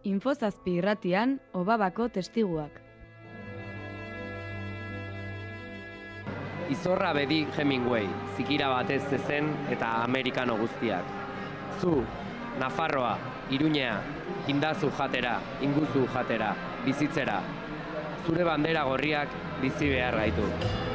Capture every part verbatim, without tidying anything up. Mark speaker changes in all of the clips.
Speaker 1: Infozazpi irratian, Obabako testiguak.
Speaker 2: Izorra bedi Hemingway, zikira batez zezen eta amerikano guztiak. Zu, Nafarroa, Iruñea, indazu jatera, inguzu jatera, bizitzera. Zure bandera gorriak bizi behar gaitu.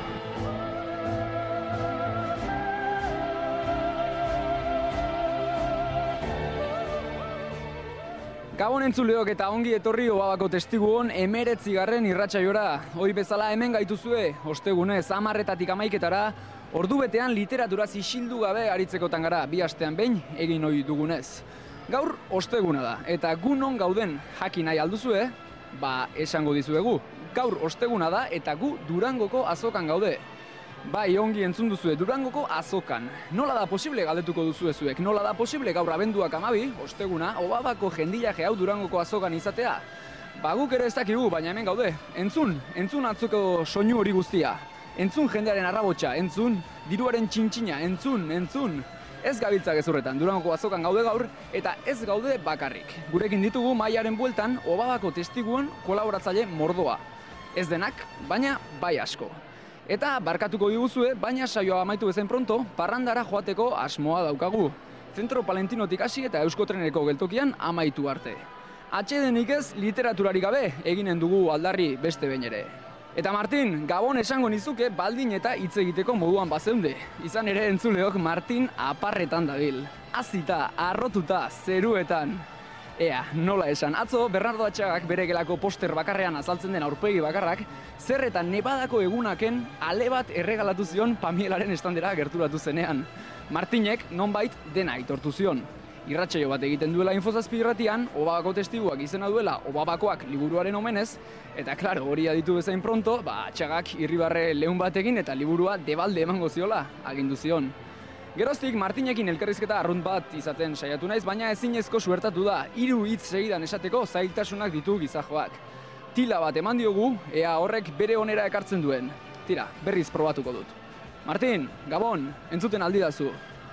Speaker 3: Gabon entzuleok eta ongi etorri Obabako testiguon emeretzigarren irratsaiora. Hoi bezala hemen gaituzue, ostegunez hamarretatik hamaiketara, ordu betean literaturaz isildu gabe aritzekotan gara, bi astean behin egin ohi dugunez. Gaur osteguna da, eta gu non gauden jakin nahi alduzue, ba esango dizuegu. Gaur osteguna da eta gu Durangoko azokan gaude. Bai, ongi entzun duzue, Durangoko azokan. Nola da posible galdetuko duzue zuek? Nola da posible gaur abenduak amabi, osteguna, Obabako jendilaje hau Durangoko azokan izatea? Ba guk ere ez dakigu, baina hemen gaude. Entzun, entzun atzoko soinu hori guztia. Entzun jendearen arrabotsa, entzun diruaren txintxina, entzun, entzun. Ez gabiltza gezurretan, Durangoko azokan gaude gaur, eta ez gaude bakarrik. Gurekin ditugu mahaiaren bueltan Obabako testiguon kolaboratzaile mordoa. Ez denak, baina bai asko. Eta barkatuko diguzue, baina saioa amaitu bezain pronto, parrandara joateko asmoa daukagu. Zentro Palentinotik hasi eta Euskotreneko geltokian amaitu arte. Atsedenik ez literaturarik gabe eginen dugu aldarri beste behin ere. Eta Martin, Gabon esango nizuke baldin eta hitz egiteko moduan bazeunde. Izan ere entzuleok Martin aparretan dabil. Azita, arrotuta, zeruetan. Ea, nola esan, atzo Bernardo Atxagak bere gelako poster bakarrean azaltzen den aurpegi bakarrak, zer eta Nevadako egunaken ale bat erregalatu zion Pamielaren estandera gerturatu zenean. Martinek nonbait dena aitortu zion. Irratsaio bat egiten duela Infozazpi irratian, Obabako testiguak izena duela Obabakoak liburuaren omenez, eta klaro, hori aditu bezain pronto, ba, Atxagak irribarre lehun batekin eta liburua debalde emango ziola, agindu zion. Geroztik Martinekin elkarrizketa arrunt bat izaten saiatu naiz, baina ezinezko suertatu da, hiru hitz segidan esateko zailtasunak ditu gizajoak. Tila bat eman diogu, ea horrek bere onera ekartzen duen. Tira, berriz probatuko dut. Martin, Gabon, entzuten aldi dazu.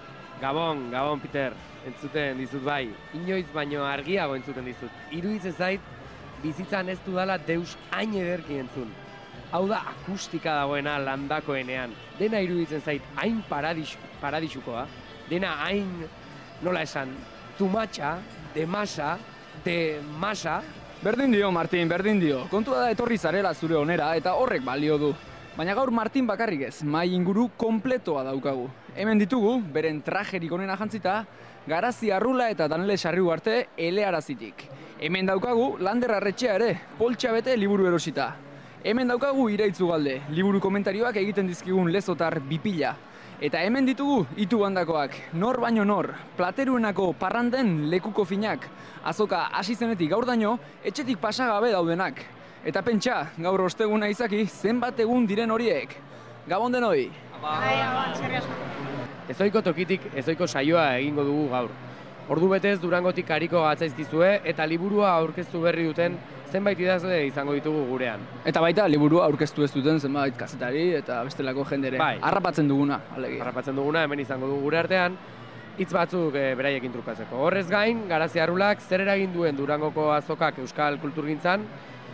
Speaker 2: Gabon, Gabon, Peter, entzuten dizut bai. Inoiz baino argiago entzuten dizut. Iruditzen zait, bizitzan ez dudala deus hain ederki entzun. Hau da akustika dagoena landakoenean. Dena iruditzen zait hain paradis, paradisukoa, dena hain, nola esan, tumatxa, de masa, de masa.
Speaker 3: Berdin dio, Martin, berdin dio. Kontua da etorri zarela zure onera eta horrek balio du. Baina gaur Martin bakarrik ez, mahai inguru kompletoa daukagu. Hemen ditugu, beren trajerik onena jantzita, Garazi Arrula eta Danele Sarriu arte elearazitik. Hemen daukagu Lander Arretxea ere, poltsa bete liburu erosita. Hemen daukagu Iraitzu Galde, liburu komentarioak egiten dizkigun lezotar bipila. Eta hemen ditugu Itu Bandakoak, nor baino nor, plateruenako parranden lekuko finak, azoka hasi zenetik gaur daño, etxetik pasagabe daudenak. Eta pentsa, gaur osteguna izaki, zenbat egun diren horiek. Gabon denoi!
Speaker 4: Bai, gabon, txerri asko.
Speaker 2: Ezoiko tokitik, ezoiko saioa egingo dugu gaur. Ordu betez Durangotik hariko gatzaizkizue eta liburua aurkeztu berri duten zenbait idazle izango ditugu gurean.
Speaker 3: Eta baita liburua aurkeztu ez duten zenbait kazetari eta bestelako jendere.
Speaker 2: Bai.
Speaker 3: Harrapatzen duguna, alegia.
Speaker 2: Harrapatzen duguna hemen izango dugu gure artean, hitz batzuk e, beraiekin trukatzeko. Horrez gain, Garazi Arrulak zer eragin duen Durangoko azokak euskal kulturgintzan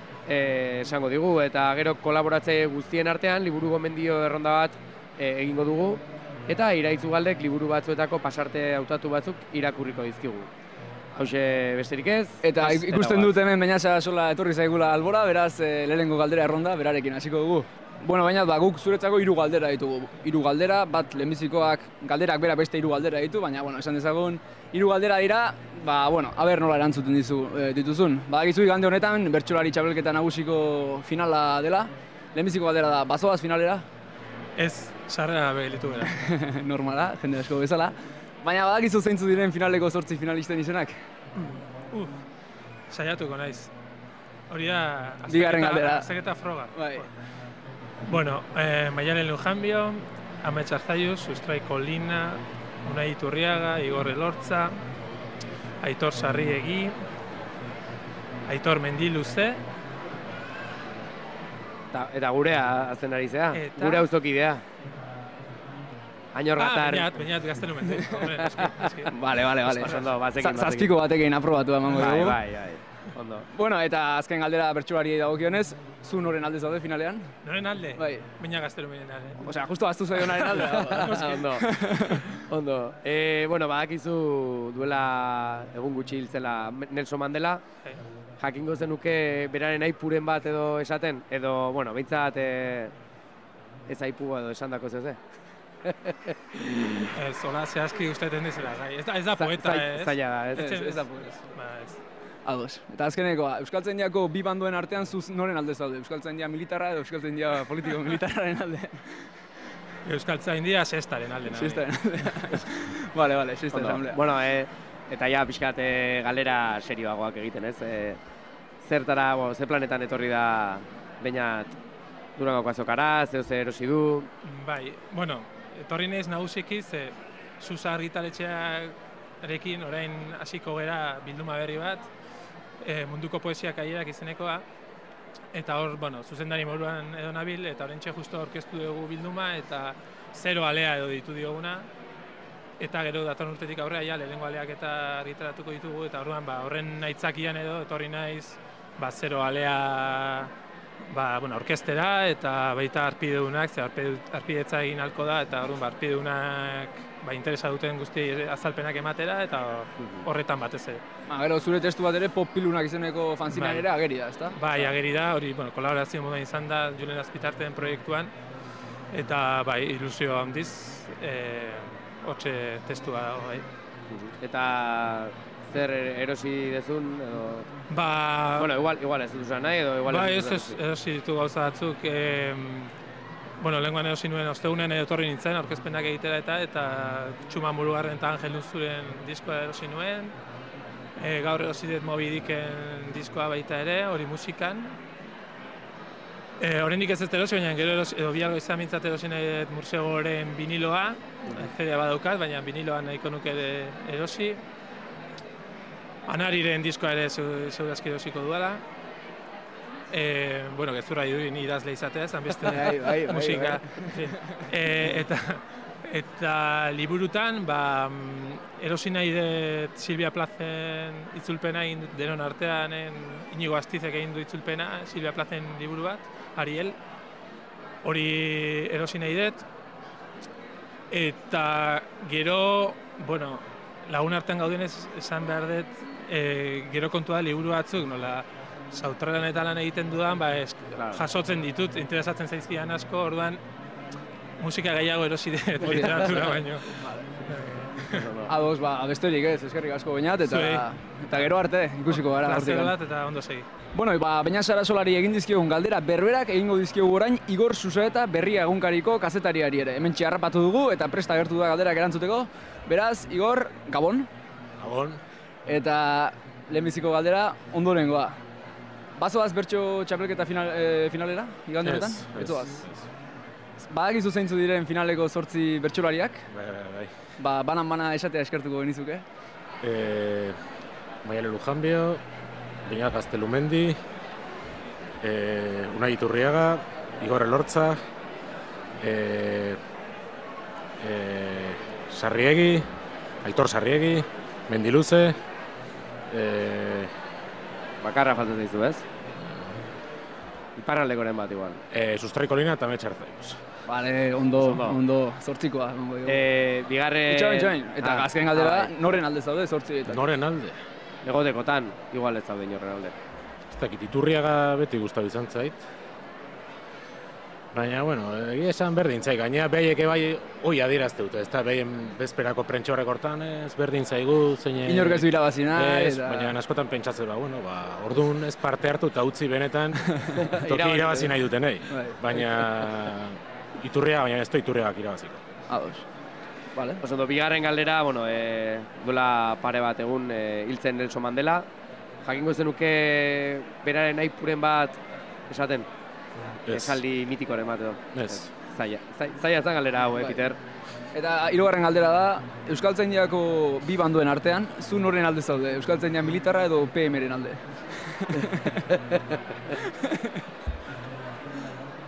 Speaker 2: e, esango digu, eta gero kolaboratzaile guztien artean liburu gomendio erronda bat e, egingo dugu, eta Iraitzu Galdek liburu batzuetako pasarte hautatu batzuk irakurriko dizkigu. Hauxe besterik ez.
Speaker 3: Eta ikusten dut hemen Beñasa sola etorri zaigula albora, beraz e, lehenengo galdera erronda berarekin hasiko dugu. Bueno, baina ba, guk zuretzako hiru galdera ditugu. Hiru galdera, bat lehenbizikoak galderak bera beste hiru galdera ditu, baina bueno, esan dezagun hiru galdera dira, ba bueno, aber nola erantzuten dizu e, dituzun. Badakizu igande honetan bertsolari txapelketa nagusiko finala dela. Lehenbiziko galdera da, bazoaz finalera?
Speaker 5: Ez, sarrera begelitu bera.
Speaker 3: Normala, jende asko bezala. Baina badakizu zeintzu diren finaleko zortzi finalisten izenak?
Speaker 5: Uf, saiatuko naiz. Hori da,
Speaker 3: Bigarren galdera.
Speaker 5: azterketa froga.
Speaker 3: Bai.
Speaker 5: Bueno, eh, Maialen Lujanbio, Amets Arzaius, Sustrai Kolina, Unai Iturriaga, Igor Elortza, Aitor Sarriegi, Aitor Mendiluze.
Speaker 2: Eta, eta gurea azten ari zea,
Speaker 5: Eta-
Speaker 2: gure auzokidea. Añor Gatar.
Speaker 5: Ah, bainat gaztelu mente. Hombre, eski, eski.
Speaker 3: Vale, vale, vale.
Speaker 2: Oso ondo, batekin,
Speaker 3: Za-
Speaker 2: batekin.
Speaker 3: Zazpiko batekin aprobatu emango
Speaker 2: Bai,
Speaker 3: dugu.
Speaker 2: bai, bai. Ondo.
Speaker 3: Bueno, eta azken galdera bertsolariei dagokionez, zu noren alde zaude finalean?
Speaker 5: Noren alde?
Speaker 3: Bai.
Speaker 5: Baina gaztelumenen alde.
Speaker 3: Osea, justu aztu zaionaren alde.
Speaker 2: Ondo. Ondo. E, bueno, badakizu duela egun gutxi hiltzela Nelson Mandela.
Speaker 5: Bai.
Speaker 2: Jakingo zenuke beraren aipuren bat edo esaten, edo, bueno, behintzat e, ez aipua edo esandako zeuze.
Speaker 5: Ez, hola, zehazki usteetan dizela, gai. Ez da, ez da poeta, ez?
Speaker 2: Zaila da, ez?
Speaker 3: Ez, ez da poeta.
Speaker 5: Ba, ez.
Speaker 3: Ados. Eta azkenekoa, Euskaltzaindiako bi banduen artean zuz noren alde zaude? Euskaltzaindia militarra edo Euskaltzaindia politiko militarraren alde?
Speaker 5: Euskaltzaindia sextaren alde nahi.
Speaker 3: Sextaren alde. Vale, vale, sexta asamblea.
Speaker 2: Bueno, e, eta ja, pixkat e, galera serioagoak egiten, ez? E, zertara, bo, ze planetan etorri da bainat Durangoko azokara, zeo zer erosi du?
Speaker 5: Bai, bueno, etorri naiz nagusiki ze Susa argitaletxearekin orain hasiko gera bilduma berri bat, e, munduko poesia kaierak izenekoa, eta hor, bueno, zuzendari moduan edo nabil, eta orentxe justo aurkeztu dugu bilduma, eta zero alea edo ditu dioguna, eta gero datorren urtetik aurrea ja lehenengo aleak eta argitaratuko ditugu, eta orduan ba, horren aitzakian edo etorri naiz ba, zero alea ba, bueno, orkestera eta baita arpideunak, ze arpidetza egin halko da, eta orduan ba, arpideunak ba, interesa duten guzti azalpenak ematera, eta horretan batez ere.
Speaker 3: Ba, gero zure testu bat ere pop pilunak izeneko fanzinean
Speaker 5: Bai.
Speaker 3: ere ageri da, ezta?
Speaker 5: Bai, ageri da, hori, bueno, kolaborazio moduan izan da Julen Azpitarteen proiektuan, eta bai, ilusio handiz, e, hortxe testua dago, bai.
Speaker 2: Eta zer erosi dezun edo...
Speaker 5: Ba...
Speaker 2: Bueno, igual, igual ez dut usan nahi edo igual
Speaker 5: Ba,
Speaker 2: ez
Speaker 5: ez,
Speaker 2: dut
Speaker 5: ez, erosi ditu gauza batzuk, e, bueno, lehenkoan erosi nuen ostegunen edo etorri nintzen, aurkezpenak egitera eta eta Txuma Murugarren eta Angel Luzuren diskoa erosi nuen, e, gaur erosi dut Moby Dicken diskoa baita ere, hori musikan. E, Horrendik ez ez erosi, baina gero erosi, edo bialgo izan mintzat erosi nahi dut Mursegoren viniloa, C D badaukat, baina viniloa nahiko nuke ere erosi. Anariren diskoa ere segurazki erosiko duela. E, bueno, gezurra iduri ni idazle izatea, zan beste
Speaker 3: Bai, bai, bai,
Speaker 5: musika.
Speaker 3: bai.
Speaker 5: En fin. E, eta, eta liburutan, ba, erosi nahi dut Silvia Plazen itzulpena egin dut denon artean, Inigo Astizek egin du itzulpena, Silvia Plazen liburu bat, Ariel. Hori erosi nahi dut. Eta gero, bueno, lagun artean gaudenez esan behar dut, e, gero kontua da liburu batzuk, nola, sautralan eta lan egiten dudan, ba, es, jasotzen ditut, interesatzen zaizkidan asko, orduan musika gehiago erosi dut literatura baino.
Speaker 3: Ados, ba, besterik ez, eskerrik asko bainat, eta,
Speaker 5: Zuei.
Speaker 3: eta gero arte, ikusiko gara.
Speaker 5: Plazer
Speaker 3: hortik.
Speaker 5: bat eta ondo segi.
Speaker 3: Bueno, ba, Beñat Sarasolari egin dizkiogun galdera berberak egingo dizkiogu orain Igor Susaeta berria egunkariko kazetariari ere. Hementxe harrapatu dugu eta presta agertu da galderak erantzuteko. Beraz, Igor, Gabon.
Speaker 6: Gabon.
Speaker 3: Eta lehenbiziko galdera ondorengoa. Bazoaz bertso txapelketa final, e, finalera, igande honetan?
Speaker 6: Ez,
Speaker 3: Etzoaz.
Speaker 6: ez.
Speaker 3: Badakizu zeintzu diren finaleko zortzi bertsolariak?
Speaker 6: Bai, bai, bai.
Speaker 3: Ba, banan-bana esatea eskertuko genizuke.
Speaker 6: E, Maialen Lujanbio, Beñat Gaztelumendi, e, Unai Iturriaga, Igor Elortza, e, e, Sarriegi, Aitor Sarriegi, Mendiluze, e,
Speaker 2: Bakarra falta zaizu, ez? Iparraldekoren bat, igual.
Speaker 6: e, Sustrai Kolina eta Metxe Arzaiuz.
Speaker 3: Vale, ondo,
Speaker 2: Ondo.
Speaker 3: ondo, zortzikoa. emango diogu.
Speaker 2: E, bigarren...
Speaker 3: Itxain, itxain. Eta
Speaker 2: Ah,
Speaker 3: azken galdera
Speaker 2: ah,
Speaker 3: da, noren alde zaude zortzi eta.
Speaker 6: Noren alde?
Speaker 2: Egotekotan, igual ez zaude inorren alde.
Speaker 6: Ez dakit, Iturriaga beti gustatu izan zait. Baina, bueno, egia esan berdin zait, gainera behaiek bai hoi adierazte dute, ezta behien bezperako prentxorrek hortan ez berdin zaigu, zein...
Speaker 3: Inork ez du irabazi nahi,
Speaker 6: Ez,
Speaker 3: eta-
Speaker 6: baina askotan pentsatzen, ba, bueno, ba, orduan ez parte hartu eta utzi benetan toki
Speaker 2: Irabazi.
Speaker 6: irabazi nahi dutenei.
Speaker 3: Bai.
Speaker 6: Baina Iturriaga, baina ez du Iturriagak irabaziko.
Speaker 3: Ados. Vale.
Speaker 2: Oso, ondo, bigarren galdera, bueno, e, duela pare bat egun e, hiltzen Nelson Mandela. Jakingo zenuke beraren aipuren bat esaten?
Speaker 6: Ez.
Speaker 2: Esaldi mitikoren bat edo.
Speaker 6: Ez.
Speaker 2: Zaila, zai- zaila zen galdera hau, eh,
Speaker 3: Bai.
Speaker 2: Peter?
Speaker 3: Eta hirugarren galdera da, Euskaltzaindiako bi banduen artean, zu noren alde zaude? Euskaltzaindia militarra edo P M-ren alde?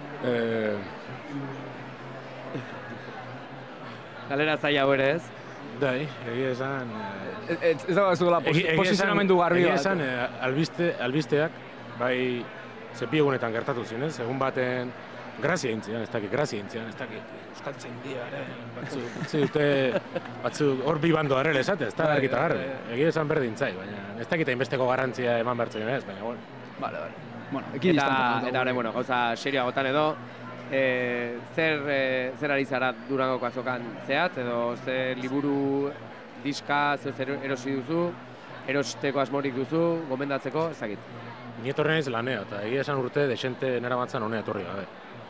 Speaker 6: Eh,
Speaker 2: Galdera zaila hau ere, ez?
Speaker 6: Dai, egia esan...
Speaker 3: Ez, ez dago zuela posizionamendu garbi bat.
Speaker 6: Egia esan, albiste, albisteak, bai, zepi egunetan gertatu zinez, egun baten grazia intzian, ez dakit, grazia intzian, ez dakit, euskaltzen diaren, batzu, batzu dute, batzu hor bi bando arrele esate, ez da argita garri. Egia esan berdin zai, baina ez dakit hainbesteko garantzia eman behartzen ez, baina, bueno.
Speaker 3: Vale, vale. Bueno, ekin
Speaker 2: Eta, eta horrein, bueno, gauza serioagotan edo, e, zer, e, zer ari zara Durangoko azokan zehat, edo zer liburu, diska, zer erosi duzu, erosteko asmorik duzu, gomendatzeko, ez dakit.
Speaker 6: Ni etorri naiz lanea, eta egia esan urte desente nera batzan honea etorri gabe.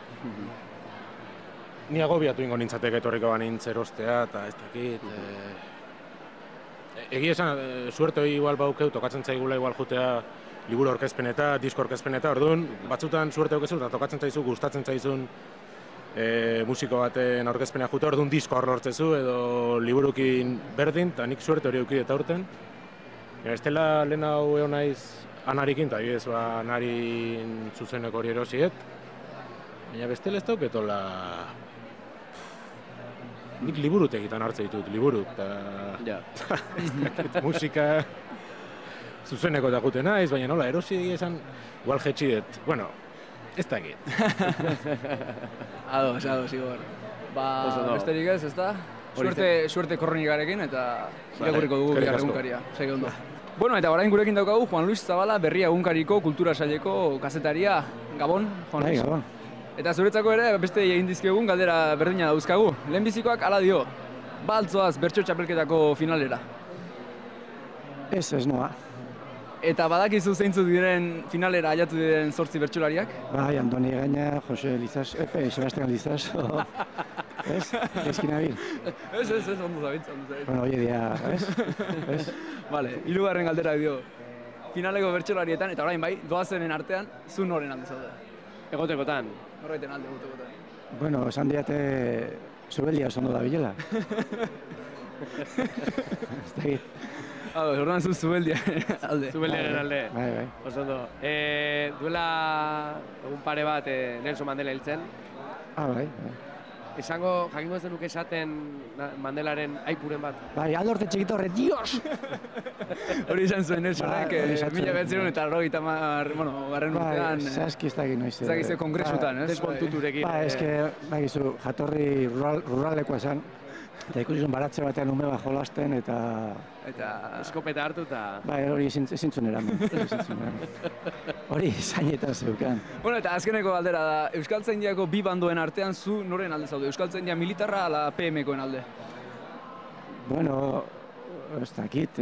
Speaker 6: Ni agobiatu ingo nintzateke etorriko banintz erostea, eta ez dakit... E... Egia esan, e, suerte hori igual baukeu, tokatzen zaigula igual jutea liburu orkezpeneta, disko orkezpeneta, orduan, batzutan suerte haukezu, eta tokatzen zaizu, gustatzen zaizun e, musiko baten orkezpenea jute, orduan disko hor lortzezu, edo liburukin berdin, eta nik suerte hori eukide eta urten. Ez dela lehen hau egon naiz anarikin, eta ez ba anarin zuzeneko hori erosiet, baina bestela ez dauketola... Nik liburutegitan hartze ditut, liburu, eta...
Speaker 2: Ja.
Speaker 6: musika... zuzeneko da gute naiz, baina nola, erosi egia esan, igual jetxidet, bueno, ez dakit.
Speaker 3: Ados, ados, Igor. Ba, besterik ez, ez da? Suerte, suerte kronikarekin eta irakurriko dugu bihar egunkaria. Segi ondo. Bueno, eta orain gurekin daukagu Juan Luis Zabala, Berria egunkariko kultura saileko kazetaria. Gabon, Juan Luis.
Speaker 7: Bai, Gabon.
Speaker 3: Eta zuretzako ere beste egin dizkiogun galdera berdina dauzkagu. Lehenbizikoak hala dio, baltzoaz bertso txapelketako finalera.
Speaker 7: Ez, ez noa.
Speaker 3: Eta badakizu zeintzuk diren finalera aiatu diren zortzi bertsolariak?
Speaker 7: Bai, Andoni Egaña, Jose Lizas, epe, Sebastian Lizas. Ez? Ezkin abil.
Speaker 3: Ez, ez, ez, ondo zabitz, ondo zabitz.
Speaker 7: Bueno, oie dia, ez? Ez?
Speaker 3: Vale, hirugarren galdera dio. Finaleko bertsolarietan, eta orain bai, doazenen artean, zu noren alde zaude?
Speaker 2: Egotekotan.
Speaker 3: Norbaiten alde egotekotan.
Speaker 7: Bueno, esan diate, zubeldia oso ondo da bilela. Ez dakit.
Speaker 3: Hau, orduan zu zubeldia alde.
Speaker 2: Zubeldiaren alde.
Speaker 7: Bai, bai.
Speaker 2: Oso ondo. E, duela egun pare bat e, Nelson Mandela hiltzen.
Speaker 7: Ah, bai, bai.
Speaker 2: Esango, jakingo ez denuk esaten Mandelaren aipuren bat.
Speaker 7: Bai, aldorte txekitorre, dios!
Speaker 3: Hori izan zuen Nelsonek,
Speaker 7: Bai, hori esaten.
Speaker 3: mila behatzen eta arrogeita hamar, bueno, garren
Speaker 7: Bai,
Speaker 3: urtean.
Speaker 7: zehazki ez dakit noiz.
Speaker 3: Ez dakit ze kongresutan, ez?
Speaker 2: Desmontuturekin.
Speaker 7: Ba, eske, bai, zu, jatorri rural, ruralekoa esan. Eta ikusi zuen baratze batean ume bat jolasten eta...
Speaker 3: Eta...
Speaker 2: Eskopeta hartu eta...
Speaker 7: Bai, hori ezin zuen eramen. Hori zainetan zeukan.
Speaker 3: Bueno, eta azkeneko galdera da, Euskaltzaindiako bi bandoen artean zu noren alde zaude? Euskaltzaindia militarra ala P M koen alde?
Speaker 7: Bueno, ez dakit.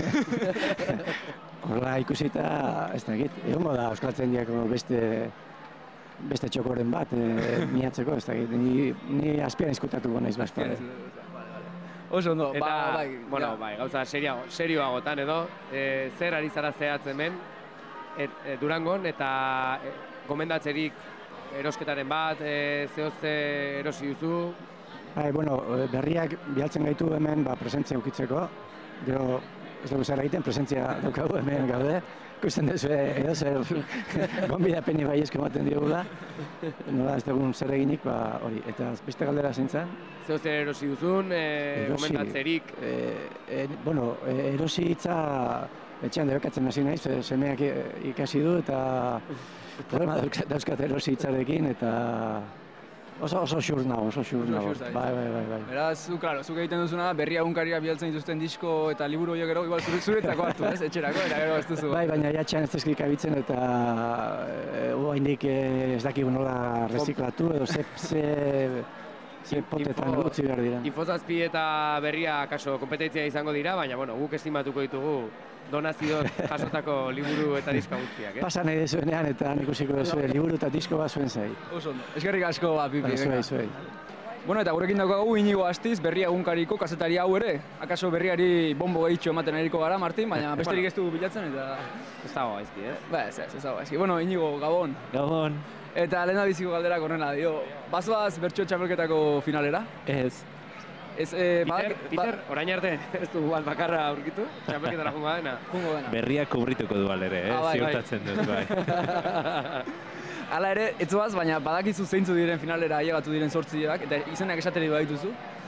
Speaker 7: Horla ikusita, ez dakit. Egongo da Euskaltzaindiako beste... beste txokoren bat, e, miatzeko, ez dakit. Ni, ni azpian izkutatuko naiz bazpare.
Speaker 3: Oso ondo,
Speaker 2: Eta,
Speaker 3: ba, bai,
Speaker 2: bueno,
Speaker 3: ja.
Speaker 2: bai, gauza serio, serioagotan edo, e, zer ari zara zehatz hemen, et, e, Durangon, eta e, gomendatzerik erosketaren bat, e, zehoze erosi duzu?
Speaker 7: Bai, bueno, berriak bialtzen gaitu hemen ba, presentzia ukitzeko. Gero, ez dugu zer egiten, presentzia daukagu hemen gaude. Ikusten duzu, edo zer gonbidapeni bai esko ematen diogula. Nola, ez dugun zer eginik, ba, hori. Eta beste galdera zintzen.
Speaker 2: Zehoze erosi duzun, e,
Speaker 7: Erosi,
Speaker 2: gomendatzerik?
Speaker 7: E, e, bueno, e, erosi hitza etxean debekatzen hasi naiz, e, semeak ikasi du eta problema dauzkat erosi hitzarekin eta oso oso xur nago, oso xur nago. Bai, bai, bai, bai.
Speaker 3: Beraz, zu, claro, zuk egiten duzuna da, berria egunkaria bialtzen dituzten disko eta liburu horiek gero, igual zure, zuretzako hartu, ez? Etxerako, eta gero ez duzu.
Speaker 7: Bai, baina jatxean ez dezkrik abitzen eta e, oraindik ez dakigu nola reziklatu edo ze, ze, ze potetan
Speaker 2: Info-
Speaker 7: utzi behar diren.
Speaker 2: Infozazpi eta berria kaso kompetentzia izango dira, baina bueno, guk estimatuko ditugu donazio jasotako liburu eta diska guztiak, eh?
Speaker 7: Pasa nahi dezuenean eta ikusiko duzue liburu eta disko bat zuen zai.
Speaker 3: Oso ondo. Eskerrik asko, ba, Pipi.
Speaker 7: Bai,
Speaker 3: venga.
Speaker 7: zuei, zuei.
Speaker 3: Bueno, eta gurekin daukagu Inigo Astiz, berria egunkariko kazetaria hau ere. Akaso berriari bombo gehitxo ematen eriko gara, Martin, baina besterik ez dugu bilatzen eta...
Speaker 2: Ez dago gaizki, ez?
Speaker 3: Ba, ez, ez, ez dago gaizki. Bueno, Inigo, Gabon.
Speaker 8: Gabon.
Speaker 3: Eta lehena biziko galderak horrela dio. Bazoaz bertso txapelketako finalera?
Speaker 8: Ez.
Speaker 3: Ez, eh,
Speaker 2: Peter,
Speaker 3: badak-
Speaker 2: Peter, orain arte ez du bat bakarra aurkitu, txapelketara jungo dena.
Speaker 3: Jungo dena.
Speaker 8: Berriak kubrituko du alere, eh?
Speaker 3: Ah, bai, bai.
Speaker 8: Ziurtatzen dut, bai.
Speaker 3: Hala ere, ez zoaz, baina badakizu zeintzu diren finalera ailegatu diren zortziak, eta izenak esateri badituzu.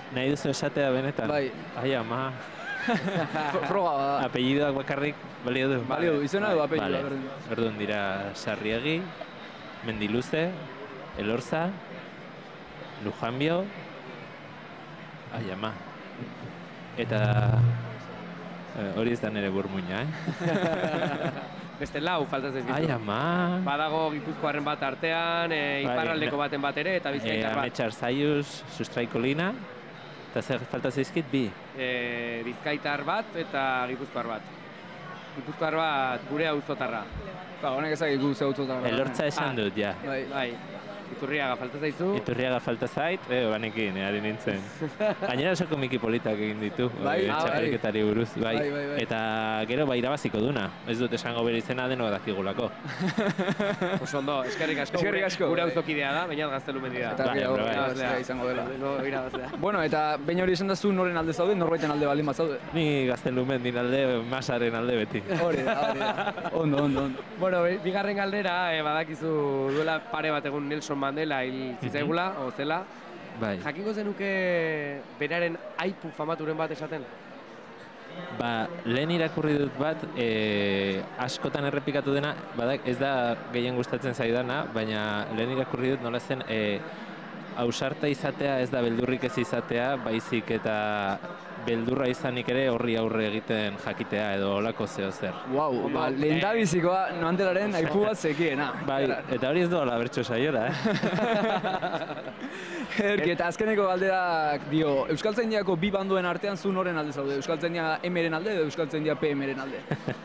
Speaker 8: nahi duzu esatea benetan?
Speaker 3: Bai.
Speaker 8: Ai, ama.
Speaker 3: Froga bada.
Speaker 8: Apellidoak bakarrik balio du?
Speaker 3: Balio du, izena du apellidoa.
Speaker 8: Vale. Orduan dira Sarriegi, Mendiluze, Elorza, Lujanbio, ai, ama. Eta eh, hori ez da nire burmuina, eh?
Speaker 2: Beste lau faltaz ez ditu.
Speaker 8: Ai, ama.
Speaker 2: Badago Gipuzkoarren bat artean, e, iparraldeko baten bat ere, eta bizkaitar bat.
Speaker 8: Ametxar Zaius, Sustraikolina, eta zer falta zaizkit bi?
Speaker 2: E, bizkaitar bat eta Gipuzkoar bat. Gipuzkoar bat gure auzotarra.
Speaker 3: Ba, honek ezak ikusi auzotarra.
Speaker 8: Elortza esan dut, ja.
Speaker 3: Bai.
Speaker 2: Bai. Iturriaga falta zaizu.
Speaker 8: Iturriaga falta zait, eh, banekin, ari nintzen. Gainera esoko Miki Politak egin ditu,
Speaker 3: bai,
Speaker 8: eh, txapelketari buruz, bai.
Speaker 3: Bai, bai, bai.
Speaker 8: Eta gero bai irabaziko duna, ez dut esango bere izena denok dakigulako.
Speaker 2: Oso ondo, eskerrik asko.
Speaker 3: Eskerrik asko.
Speaker 2: Gure auzokidea da, baina Gaztelumendi da.
Speaker 3: Eta
Speaker 8: Bai,
Speaker 3: gero,
Speaker 8: bai,
Speaker 3: irabazlea izango dela.
Speaker 2: No, irabazlea.
Speaker 3: Bueno, eta behin hori esan da zu noren alde zaude, norbaiten alde baldin bat zaude.
Speaker 8: Ni Gaztelumendin alde, Masaren alde beti.
Speaker 3: Hori da, hori da. Ondo, ondo, ondo.
Speaker 2: Bueno, bigarren galdera, eh, badakizu duela pare bat egun Nelson Mandela hil zitzaigula, o zela.
Speaker 8: Bai.
Speaker 2: Jakingo zenuke beraren aipu famaturen bat esaten?
Speaker 8: Ba, lehen irakurri dut bat, e, askotan errepikatu dena, badak ez da gehien gustatzen zaidana, baina lehen irakurri dut nola zen, e, ausarta izatea ez da beldurrik ez izatea, baizik eta beldurra izanik ere horri aurre egiten jakitea edo olako zeo zer.
Speaker 3: Wow, ba, lehen da bizikoa Mandelaren aipu bat zekiena.
Speaker 8: Bai, eta hori ez dola bertso saiora, eh?
Speaker 3: Erki, eta azkeneko galderak dio, Euskaltzaindiako bi banduen artean zu noren alde zaude? Euskaltzaindia M-ren alde edo Euskaltzaindia P M-ren alde?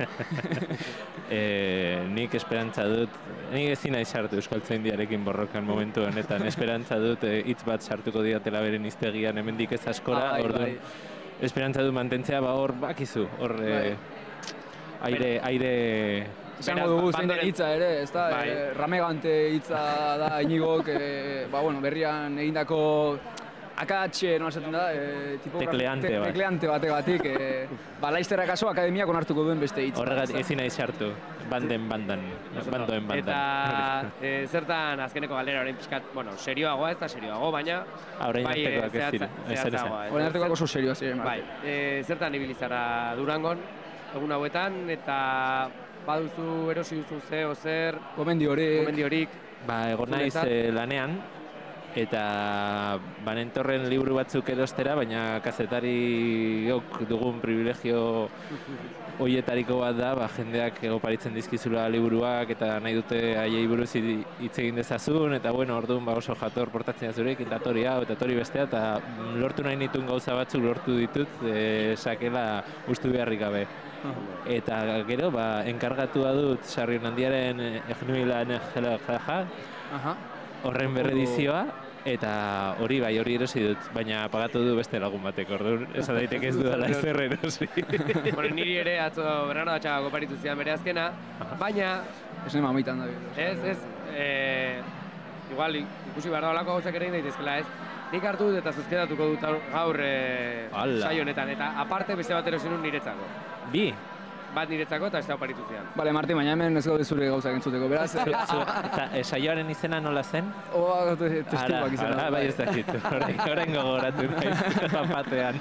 Speaker 8: e, nik esperantza dut, nik ezin nahi sartu Euskaltzaindiarekin borrokan momentu honetan, esperantza dut hitz bat sartuko diatela beren hiztegian hemendik ez askora,
Speaker 3: ah,
Speaker 8: orduan
Speaker 3: bai.
Speaker 8: esperantza dut mantentzea, ba hor bakizu, hor bai. aire, aire...
Speaker 3: Izango dugu zein den hitza ere, ez da,
Speaker 2: bai.
Speaker 3: e, ramegante hitza da Iñigok, e, ba, bueno, berrian egindako akatxe, no esaten da, e,
Speaker 8: tekleante,
Speaker 3: te,
Speaker 8: bat.
Speaker 3: tekleante bategatik, e, ba, laizterra kaso akademiak onartuko duen beste hitza.
Speaker 8: Horregatik ezin nahi sartu, banden bandan, bandoen bandan.
Speaker 2: Eta e, zertan azkeneko galdera orain pixkat, bueno, serioagoa ez da serioago, baina...
Speaker 8: Orain
Speaker 2: bai,
Speaker 8: artekoak ez
Speaker 2: zehatza-
Speaker 8: dira, ez
Speaker 2: zehatzagoa, ez.
Speaker 3: Orain artekoak oso serioa ziren.
Speaker 2: Bai, e, zertan ibilizara Durangon, egun hauetan, eta baduzu erosi duzu ze, zer,
Speaker 3: Gomendiorik.
Speaker 2: gomendiorik.
Speaker 8: Ba, egon naiz eh, lanean, eta banentorren liburu batzuk erostera, baina kazetariok dugun privilegio hoietariko bat da, ba, jendeak egoparitzen dizkizula liburuak eta nahi dute haiei buruz hitz egin dezazun, eta bueno, orduan ba, oso jator portatzen zurekin, eta tori hau, eta tori bestea, eta lortu nahi nituen gauza batzuk lortu ditut, e, sakela ustu beharrik gabe. Eta gero, ba, enkargatua dut Sarrionandiaren Egnuila Engela Jaja, horren berredizioa, eta hori bai, hori erosi dut, baina pagatu du beste lagun batek, orduan, esan daiteke ez dudala ezer erosi.
Speaker 2: Bueno, niri ere atzo Bernardo Atxaga goparitu zidan bere azkena, baina...
Speaker 3: Ez nema maitan da.
Speaker 2: Ez, ez, e, igual ikusi behar da olako gauzak ere daitezkela, ez? Nik hartu dut eta zuzketatuko dut gaur e, saio honetan, eta aparte beste bat erosi nun niretzako.
Speaker 8: Bi?
Speaker 2: Bat niretzako eta ez da oparitu zidan.
Speaker 3: Bale, Marti, baina hemen ez gaude zure gauzak entzuteko, beraz...
Speaker 8: Eta saioaren izena nola zen?
Speaker 3: Oa, testikoak izan.
Speaker 8: Ara, bai ez dakit, orain gogoratu naiz, papatean.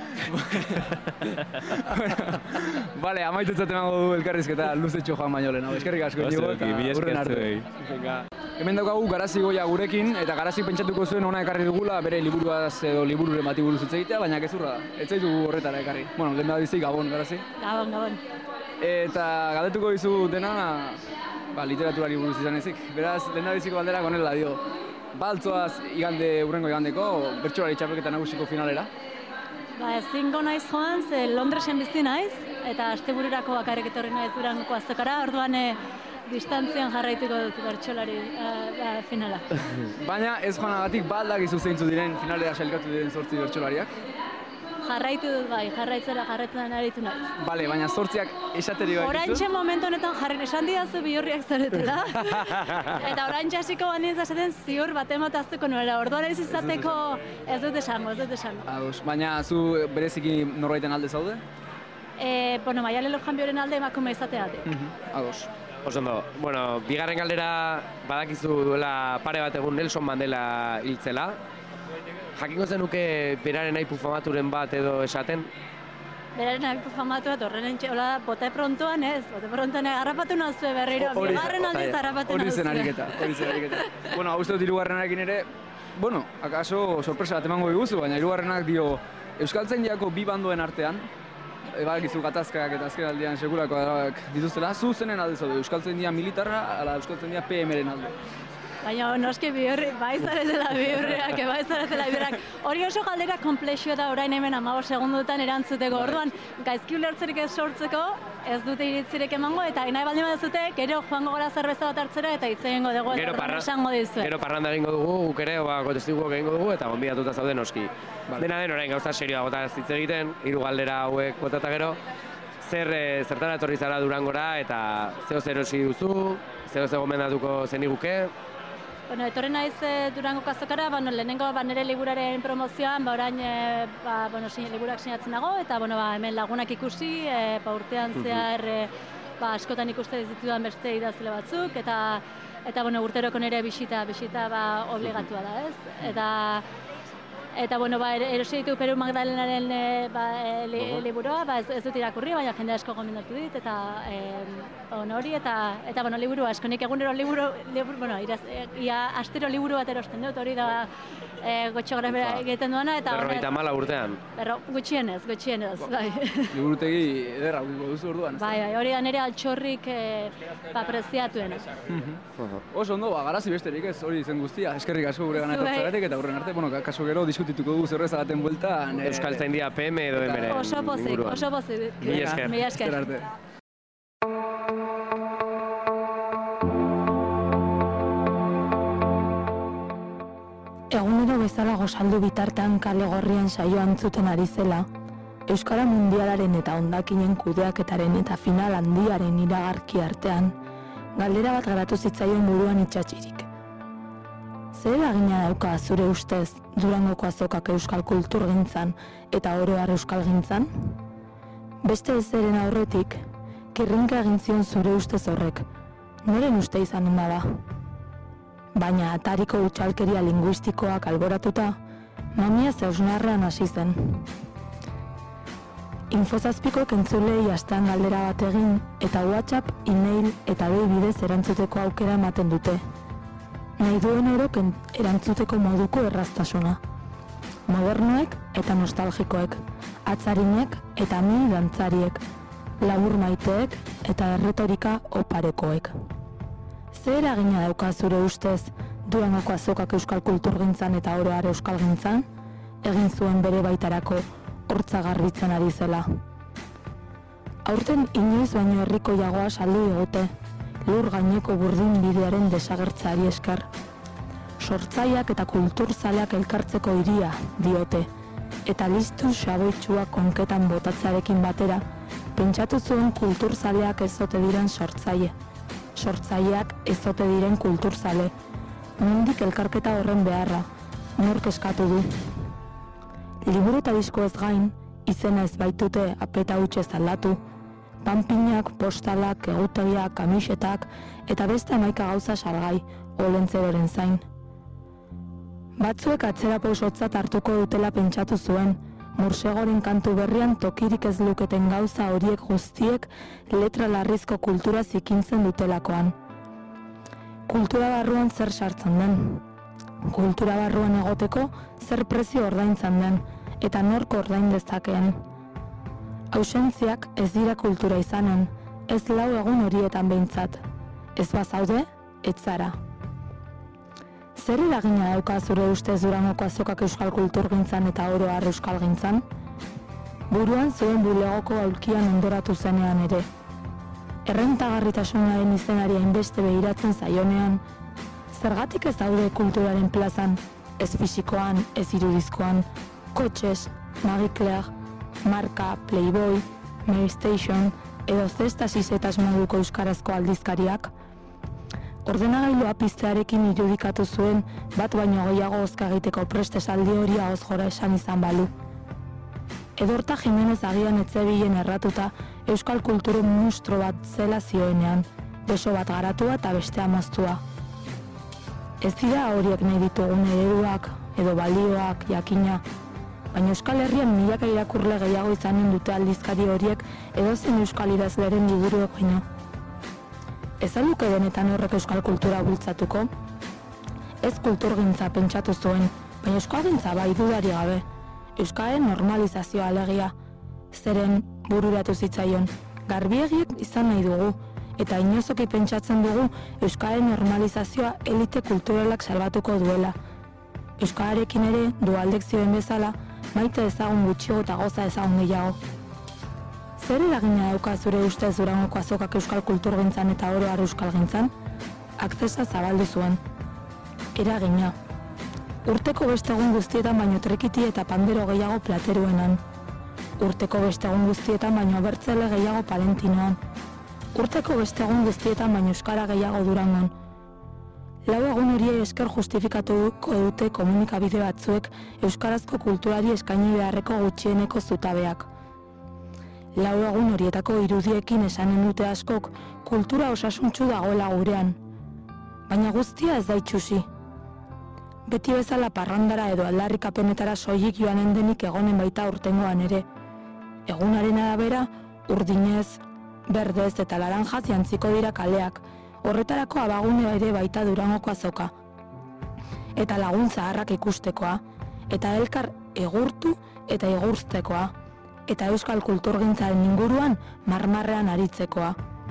Speaker 3: Bale, amaitutzat emango du elkarrizketa luzetxo joan baino lehen. Eskerrik asko, Iñigo, eta urren arte. Hemen daukagu Garazi Goia gurekin, eta Garazi pentsatuko zuen ona ekarri dugula bere liburuaz edo libururen bati buruz hitz egitea, baina gezurra da. Ez zaitu horretara ekarri. Bueno, lehen da bizi, Gabon, Garazi.
Speaker 1: Gabon, gabon.
Speaker 3: Eta galdetuko dizu dena, ba, literaturari buruz izan ezik. Beraz, lehen da biziko galdera gonela dio. Baltzoaz igande, urrengo igandeko, bertsolari txapelketa nagusiko finalera.
Speaker 1: Ba, ezingo naiz joan, ze Londresen bizi naiz, eta astebururako bakarrik etorri naiz Durangoko azokara, orduan e, distantzian jarraituko dut bertsolari uh, finala.
Speaker 3: Baina ez joanagatik baldakizu zeintzu diren finalera sailkatu diren zortzi bertsolariak?
Speaker 1: Jarraitu dut bai, jarraitzera jarraitzen aritu naiz.
Speaker 3: Bale, baina zortziak esateri bai
Speaker 1: Oraintxe momentu honetan jarri esan didazu bihurriak zaretela. Eta oraintxe hasiko banien zaten ziur baten mataztuko nuela. Orduan ez izateko ez dut esango, ez dut esango.
Speaker 3: Ados, baina zu bereziki norbaiten alde zaude?
Speaker 1: Eh, bueno, Maialen Lujanbioren alde emakume izateatik.
Speaker 3: Ados.
Speaker 2: Oso ondo, bueno, bigarren galdera badakizu duela pare bat egun Nelson Mandela hiltzela. jakingo zenuke beraren aipu famaturen bat edo esaten?
Speaker 1: Beraren aipu famatu bat horren entxeola bote prontoan ez, bote prontoan harrapatu nazue berriro, bigarren aldiz harrapatu nazue.
Speaker 3: Hori zen ariketa, hori zen ariketa. Bueno, hau uste dut hirugarrenarekin ere, bueno, akaso sorpresa bat emango diguzu, baina hirugarrenak dio Euskaltzaindiako bi bandoen artean, ebakizu gatazkak eta azken aldean sekulakoak dituztela, zu zenen alde zaude, Euskaltzaindia militarra, ala Euskaltzaindia P M-ren alde.
Speaker 1: Baina noski bihurri, bai zaretela bihurriak, bai zaretela bihurriak. Hori oso galdera komplexua da orain hemen hamabost segundutan erantzuteko. Orduan, gaizki ulertzerik ez sortzeko, ez dute iritzirik emango, eta nahi baldin baduzute, gero joango gara zerbeza bat hartzera eta hitz egingo dugu eta horren esango dizue.
Speaker 2: Gero parranda egingo dugu, guk ere, testiguak egingo dugu, eta gonbidatuta zaude noski. Dena den orain gauza serioa gota hitz egiten, hiru galdera hauek botata gero, zer zertara etorri zara Durangora eta zeo zer erosi duzu, zeo zer gomendatuko zeniguke.
Speaker 1: Bueno, etorri naiz Durangoko azokara, bueno, lehenengo ba, nire liburaren promozioan, ba, orain e, ba, bueno, liburak sinatzen dago, eta bueno, ba, hemen lagunak ikusi, e, ba, urtean zehar e, ba, askotan ikuste ditudan beste idazle batzuk, eta eta bueno, urteroko nire bisita, bisita ba, obligatua da, ez? Eta Eta, bueno, ba, erosi ditu Peru Magdalenaren e, ba, e, li, uh-huh. liburua, ba, ez, ez dut irakurri, baina jende asko gomendatu dit, eta e, on hori, eta, eta, bueno, liburu asko, nik egunero liburu, liburu bueno, iraz, e, ia astero liburu bat erosten dut, hori da e, gotxo gara bera egiten duena, eta...
Speaker 2: Berrogeita mala urtean.
Speaker 1: Berro, gutxienez, gutxienez, bai.
Speaker 3: Liburutegi ederra ukiko duzu orduan, ez da?
Speaker 1: Bai, bai, hori da nire altxorrik e, ba, preziatuena.
Speaker 3: Uh-huh. Oso ondo, ba, garazi besterik ez, hori zen guztia, eskerrik asko gure gana etortzagatik, eta hurren arte, bueno, kaso gero diskutituko dugu zerrez agaten buelta.
Speaker 2: Euskaltzaindia P M edo M-ren.
Speaker 1: Oso pozik, oso pozik.
Speaker 2: Mila esker.
Speaker 1: Mila esker.
Speaker 3: arte.
Speaker 9: Egunero bezala gozaldu bitartean kale gorrian saioa entzuten ari zela, Euskara Mundialaren eta hondakinen kudeaketaren eta final handiaren iragarki artean, galdera bat garatu zitzaion buruan itxatxirik. Zer eragina dauka zure ustez Durangoko azokak euskal kulturgintzan eta oro har euskalgintzan? Beste ezeren aurretik, kirrinka egin zion zure ustez horrek, noren uste izanen bada? Baina atariko utxalkeria linguistikoak alboratuta, mamia zeusnarrean hasi zen. Infozazpiko entzulei astean galdera bat egin eta WhatsApp, e-mail eta dei bidez erantzuteko aukera ematen dute. Nahi duen orok erantzuteko moduko erraztasuna. Modernoek eta nostalgikoek, atzarinek eta mil dantzariek, labur maiteek eta erretorika oparekoek. Zer eragina dauka zure ustez Durangoko azokak euskal kulturgintzan eta oro har euskalgintzan, egin zuen bere baitarako hortza garbitzen ari zela. Aurten inoiz baino herriko jagoa saldu digute, lur gaineko burdin bidearen desagertzeari esker. Sortzaileak eta kulturzaleak elkartzeko hiria diote, eta listu xaboitsua konketan botatzearekin batera, pentsatu zuen kulturzaleak ez ote diren sortzaile. Sortzaileak ez ote diren kulturzale. Nondik elkarketa horren beharra, nork eskatu du. Liburu eta disko ez gain, izena ez baitute apeta hutsez aldatu, panpinak, postalak, egutegiak, kamisetak eta beste hamaika gauza salgai, olentzeroren zain. Batzuek atzera pausotzat hartuko dutela pentsatu zuen, Mursegoren kantu berrian tokirik ez luketen gauza horiek guztiek letra larrizko kultura zikintzen dutelakoan. Kultura barruan zer sartzen den. Kultura barruan egoteko zer prezio ordaintzen den, eta nork ordain dezakeen. Ausentziak ez dira kultura izanen, ez lau egun horietan behintzat. Ez bazaude, ez zara. Zer eragina dauka zure ustez Durangoko azokak euskal kulturgintzan eta oro har euskalgintzan? Buruan zuen bulegoko aulkian ondoratu zenean ere. Errentagarritasunaren izenari hainbeste behiratzen zaionean, zergatik ez daude kulturaren plazan, ez fisikoan, ez irudizkoan, kotxes, Marie Claire, Marka, Playboy, Mary Station edo zestasis-etas moduko euskarazko aldizkariak? Ordenagailua piztearekin irudikatu zuen bat baino gehiago hozka egiteko prest esaldi hori ahoz jora esan izan balu. Edorta Jimenez agian etzebilen erratuta euskal kulturen munstro bat zela zioenean, beso bat garatua eta bestea moztua. Ez dira horiek nahi ditugun ereduak, edo balioak jakina. Baina Euskal Herrian milaka irakurle gehiago izanen dute aldizkari horiek edozein euskal idazleren liburuek baino. Ez aluke benetan horrek euskal kultura bultzatuko? Ez kulturgintza pentsatu zuen, baina euskalgintza bai dudari gabe. Euskaren normalizazioa alegia, zeren bururatu zitzaion. Garbiegiek izan nahi dugu, eta inozoki pentsatzen dugu Euskaren normalizazioa elite kulturalak salbatuko duela. Euskararekin ere, dualdek zioen bezala, maite ezagun gutxiago eta goza ezagun gehiago. Zer eragina dauka zure ustez Durangoko azokak euskal kulturgintzan eta oro har euskalgintzan? Akzesa zabaldu zuen. Eragina. Urteko beste egun guztietan baino trekiti eta pandero gehiago plateruenan. Urteko beste egun guztietan baino bertzele gehiago Palentinoan. Urteko beste egun guztietan baino euskara gehiago Durangon. Lau egun horiei esker justifikatuko dute komunikabide batzuek euskarazko kulturari eskaini beharreko gutxieneko zutabeak. Lau egun horietako irudiekin esanen dute askok kultura osasuntsu dagoela gurean. Baina guztia ez da itxusi. Beti bezala parrandara edo aldarrikapenetara soilik joanen denik egonen baita urtengoan ere. Egunaren arabera, urdinez, berdez eta laranjaz jantziko dira kaleak, horretarako abagune ere baita Durangoko azoka. Eta lagun zaharrak ikustekoa, eta elkar egurtu eta igurtztekoa, eta euskal kulturgintzaren inguruan marmarrean aritzekoa.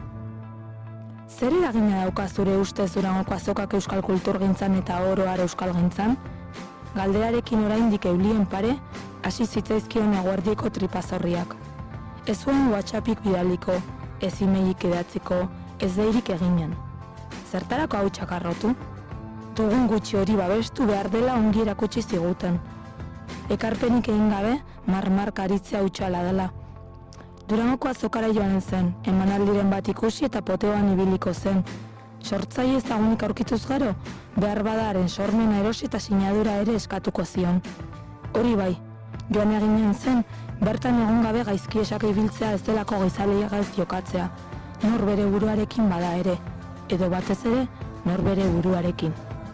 Speaker 9: Zer eragina dauka zure ustez Durangoko azokak euskal kulturgintzan eta oro har euskalgintzan? Galderarekin oraindik eulien pare, hasi zitzaizkion eguerdieko tripazorriak. Ez zuen WhatsAppik bidaliko, ez emailik idatziko, ez deirik eginen. Zertarako hau txakarrotu? Dugun gutxi hori babestu behar dela ongi erakutsi ziguten. Ekarpenik egin gabe, marmark aritzea hutxala dela. Durangoko azokara joan zen, emanaldiren bat ikusi eta poteoan ibiliko zen. Sortzaile ezagunik aurkituz gero, behar badaren sormena erosi eta sinadura ere eskatuko zion. Hori bai, joan eginen zen, bertan egon gabe gaizki esak ibiltzea ez delako gizaleagaz jokatzea, nor bere buruarekin bada ere, edo batez ere, nor bere buruarekin.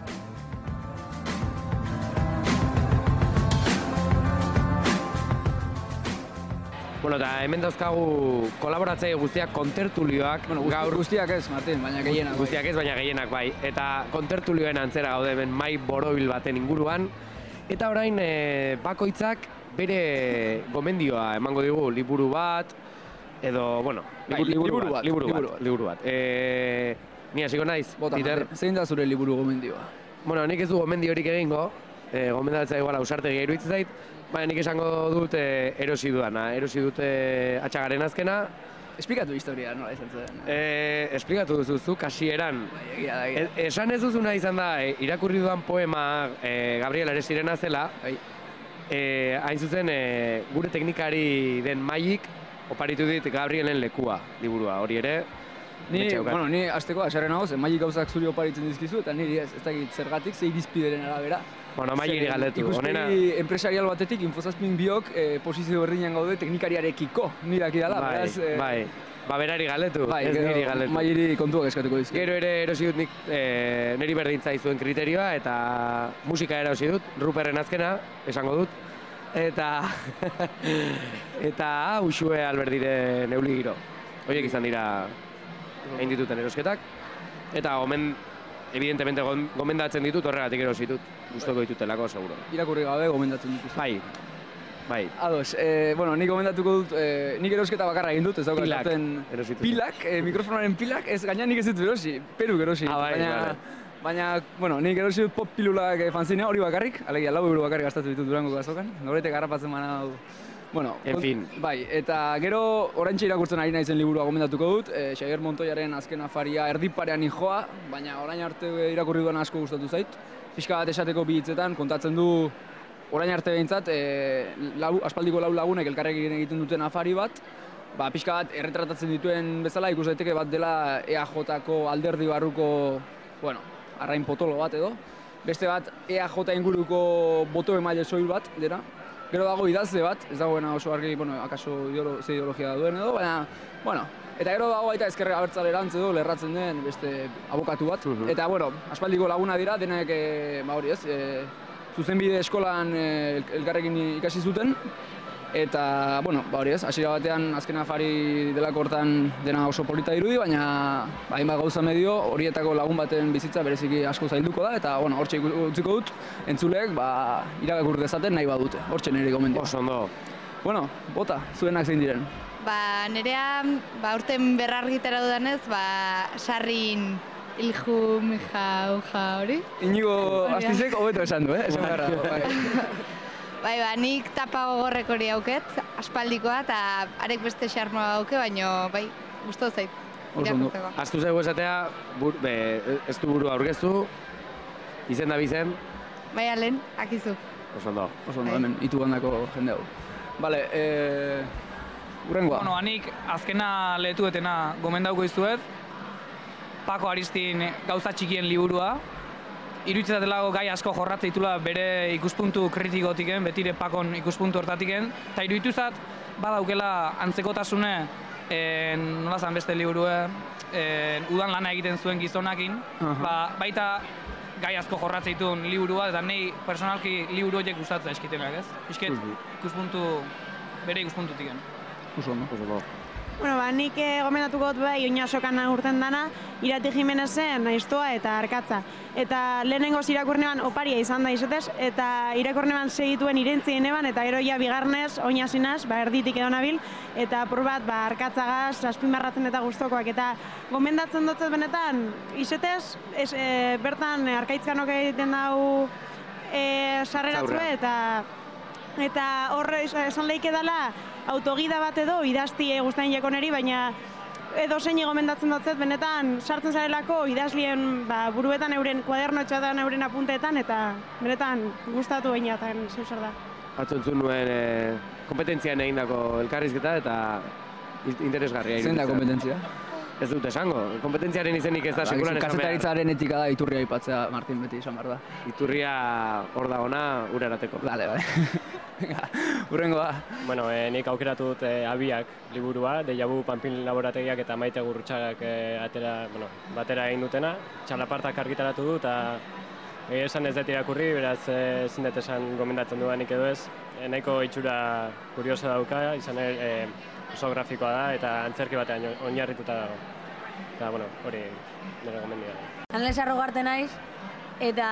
Speaker 2: Bueno, eta hemen dauzkagu kolaboratzaile guztiak kontertulioak.
Speaker 3: Bueno, guzti,
Speaker 2: gaur
Speaker 3: guztiak ez, Martin, baina gehienak bai.
Speaker 2: Guztiak ez, baina gehienak bai. Eta kontertulioen antzera gaude hemen mai borobil baten inguruan. Eta orain e, bakoitzak bere gomendioa emango digu, liburu bat, edo, bueno,
Speaker 3: bai, liburu, liburu,
Speaker 2: liburu bat, liburu bat, liburu bat. Liburu bat. E, ni hasiko naiz,
Speaker 3: Bota,
Speaker 2: Peter.
Speaker 3: Zein da zure liburu gomendioa?
Speaker 2: Bueno, nik ez du gomendiorik egingo, e, gomendatza igual ausartegia iruditzen zait, baina nik esango dut e, erosi dudana, erosi dute Atxagaren azkena.
Speaker 3: Esplikatu historia, nola izan zen?
Speaker 2: E, esplikatu duzu, kasieran.
Speaker 3: Bai, egia da, egia.
Speaker 2: E, esan ez duzuna izan da, e, irakurri dudan poema e, Gabriel Aresirena zela,
Speaker 3: bai.
Speaker 2: e, hain zuzen e, gure teknikari den Maik oparitu dit Gabrielen lekua liburua, hori ere.
Speaker 3: Ni, bueno, ni hasteko haserren nago, zen Maik gauzak zuri oparitzen dizkizu, eta niri ez, ez dakit zergatik, ze irizpideren arabera.
Speaker 2: Bueno, Maikiri galdetu, honena.
Speaker 3: Ikuspegi enpresarial batetik, Infozazpin biok eh, posizio berdinean gaude teknikariarekiko, nire dakidala,
Speaker 2: bai,
Speaker 3: beraz... Eh,
Speaker 2: bai, ba berari galdetu,
Speaker 3: bai,
Speaker 2: ez niri galdetu.
Speaker 3: Maikiri kontuak eskatuko dizki.
Speaker 2: Gero ere erosi dut nik e, niri berdintza izuen kriterioa, eta musika erosi dut, Ruperren azkena, esango dut. Eta... eta Uxue Alberdire neuli giro. Horiek izan dira egin dituten erosketak. Eta gomen, evidentemente gomendatzen ditut, horregatik erosi dut. Gustoko ditutelako, seguro.
Speaker 3: Irakurri gabe gomendatzen dituz.
Speaker 2: Bai, bai.
Speaker 3: Ados, eh, bueno, nik gomendatuko dut, eh, nik erosketa bakarra egin dut, ez daukat
Speaker 2: Pilak,
Speaker 3: zaten... Pilak, eh, mikrofonaren pilak, ez gaina nik ez dut erosi, peruk erosi.
Speaker 2: Ah, bai,
Speaker 3: baina,
Speaker 2: vale.
Speaker 3: Baina, bueno, nik erosi dut pop pilulak fanzinea hori bakarrik, alegia lau euro bakarrik gastatu ditut Durangoko azokan, noretek garrapatzen bana hau. Bueno,
Speaker 2: en fin.
Speaker 3: Bai, eta gero oraintxe irakurtzen ari naizen liburua gomendatuko dut, eh, Xabier Montoyaren azken afaria erdiparean hijoa, baina orain arte irakurri duan asko gustatu zait. Pixka bat esateko bi hitzetan kontatzen du orain arte behintzat, e, lau, aspaldiko lau lagunek elkarrekin egiten duten afari bat, ba, pixka bat erretratatzen dituen bezala ikus daiteke bat dela E A Jko alderdi barruko, bueno, arrain potolo bat edo. Beste bat E A J inguruko boto emaile soil bat, dena. Gero dago idazle bat, ez dagoena oso argi, bueno, akaso ideolo, ze ideologia duen edo, baina, bueno, eta gero dago baita ezkerre abertzalerantz edo lerratzen den beste abokatu bat. Uh -huh. Eta, bueno, aspaldiko laguna dira, denek, e, ba hori ez, e, zuzenbide eskolan e, elkarrekin ikasi zuten. Eta, bueno, ba hori ez, hasiera batean azken afari delako hortan dena oso polita dirudi, baina hainbat gauza medio horietako lagun baten bizitza bereziki asko zailduko da, eta, bueno, hortxe utziko dut, entzuleek, ba, iragakur dezaten nahi badute, hortxe nire gomendio.
Speaker 2: Oso ondo.
Speaker 3: Bueno, bota, zuenak zein diren.
Speaker 10: Ba, nerea, ba, urten berrargitara dudanez, ba, sarrin ilju, mija, uja, hori?
Speaker 3: Inigo Astizek hobeto esan du, eh? Esan beharra.
Speaker 10: Bai, ba, nik tapa gogorrek hori auket, aspaldikoa, eta arek beste xarmoa auke, baina, bai, guztu zait. Irakurtzeko.
Speaker 2: Aztu zaigu esatea, bur, be, ez du burua aurkeztu, izen da bizen.
Speaker 10: Bai, alen, akizu.
Speaker 2: Oso ondo.
Speaker 3: Oso ondo, hemen, itu bandako jende hau. Bale, eh... urrengoa.
Speaker 11: Bueno, anik azkena lehetuetena gomendauko izuet, Pako Aristin gauza txikien liburua. Iruditzatelago gai asko jorratze ditula bere ikuspuntu kritikotiken, betire Pakon ikuspuntu hortatiken, eta irudituzat badaukela antzekotasune, eh, nola zan beste liburue, eh, udan lana egiten zuen gizonakin, ba, baita gai asko jorratze dituen liburua, eta nahi personalki liburu horiek gustatzen eskitenak, ez? Isket ikuspuntu, bere ikuspuntutiken.
Speaker 3: Oso ondo.
Speaker 2: Oso ondo.
Speaker 4: Bueno, ba, nik eh, gomendatuko dut bai, Oinasokan urten dana, Irati Jimenezen Aiztoa eta Arkatza. Eta lehenengoz irakurnean oparia izan da izetez, eta irakurnean segituen irentzien eban, eta gero ja bigarnez, oinasinaz, ba, erditik edo nabil, eta apur bat, ba, Arkatzagaz, azpimarratzen eta gustokoak, eta gomendatzen dutzet benetan, izetez, ez, e, bertan Arkaitzkanok egiten dau e, sarreratzue, eta eta horre esan lehike dela, autogida bat edo idazti guztain jekoneri, baina edo zein gomendatzen dutzet, benetan sartzen zarelako idazlien ba, buruetan euren kuadernotxa da euren apunteetan, eta benetan gustatu bainatan zeu zer da.
Speaker 2: Atzo entzun nuen e, kompetentzian egindako elkarrizketa eta interesgarria.
Speaker 3: Zein da kompetentzia?
Speaker 2: Ez dut esango, kompetentziaren izenik ez da sekulan esan behar.
Speaker 3: Kazetaritzaren etika da iturria aipatzea, Martin, beti esan behar da.
Speaker 2: Iturria hor da ona, ura erateko.
Speaker 3: Dale, bai. Urrengoa.
Speaker 12: Bueno, eh, nik aukeratu dut eh, abiak liburua, Deiabu Panpin laborategiak eta Maite Gurrutxagak eh, atera, bueno, batera egin dutena. Txalapartak argitaratu du eta egia esan ez dut irakurri, beraz eh, ezin dut esan gomendatzen dudanik edo ez. Eh, nahiko itxura kuriosa dauka, izan er, eh, oso grafikoa da eta antzerki batean oinarrituta dago. Eta, bueno, hori nire gomendia da.
Speaker 13: Anlesa Rogarte naiz, eta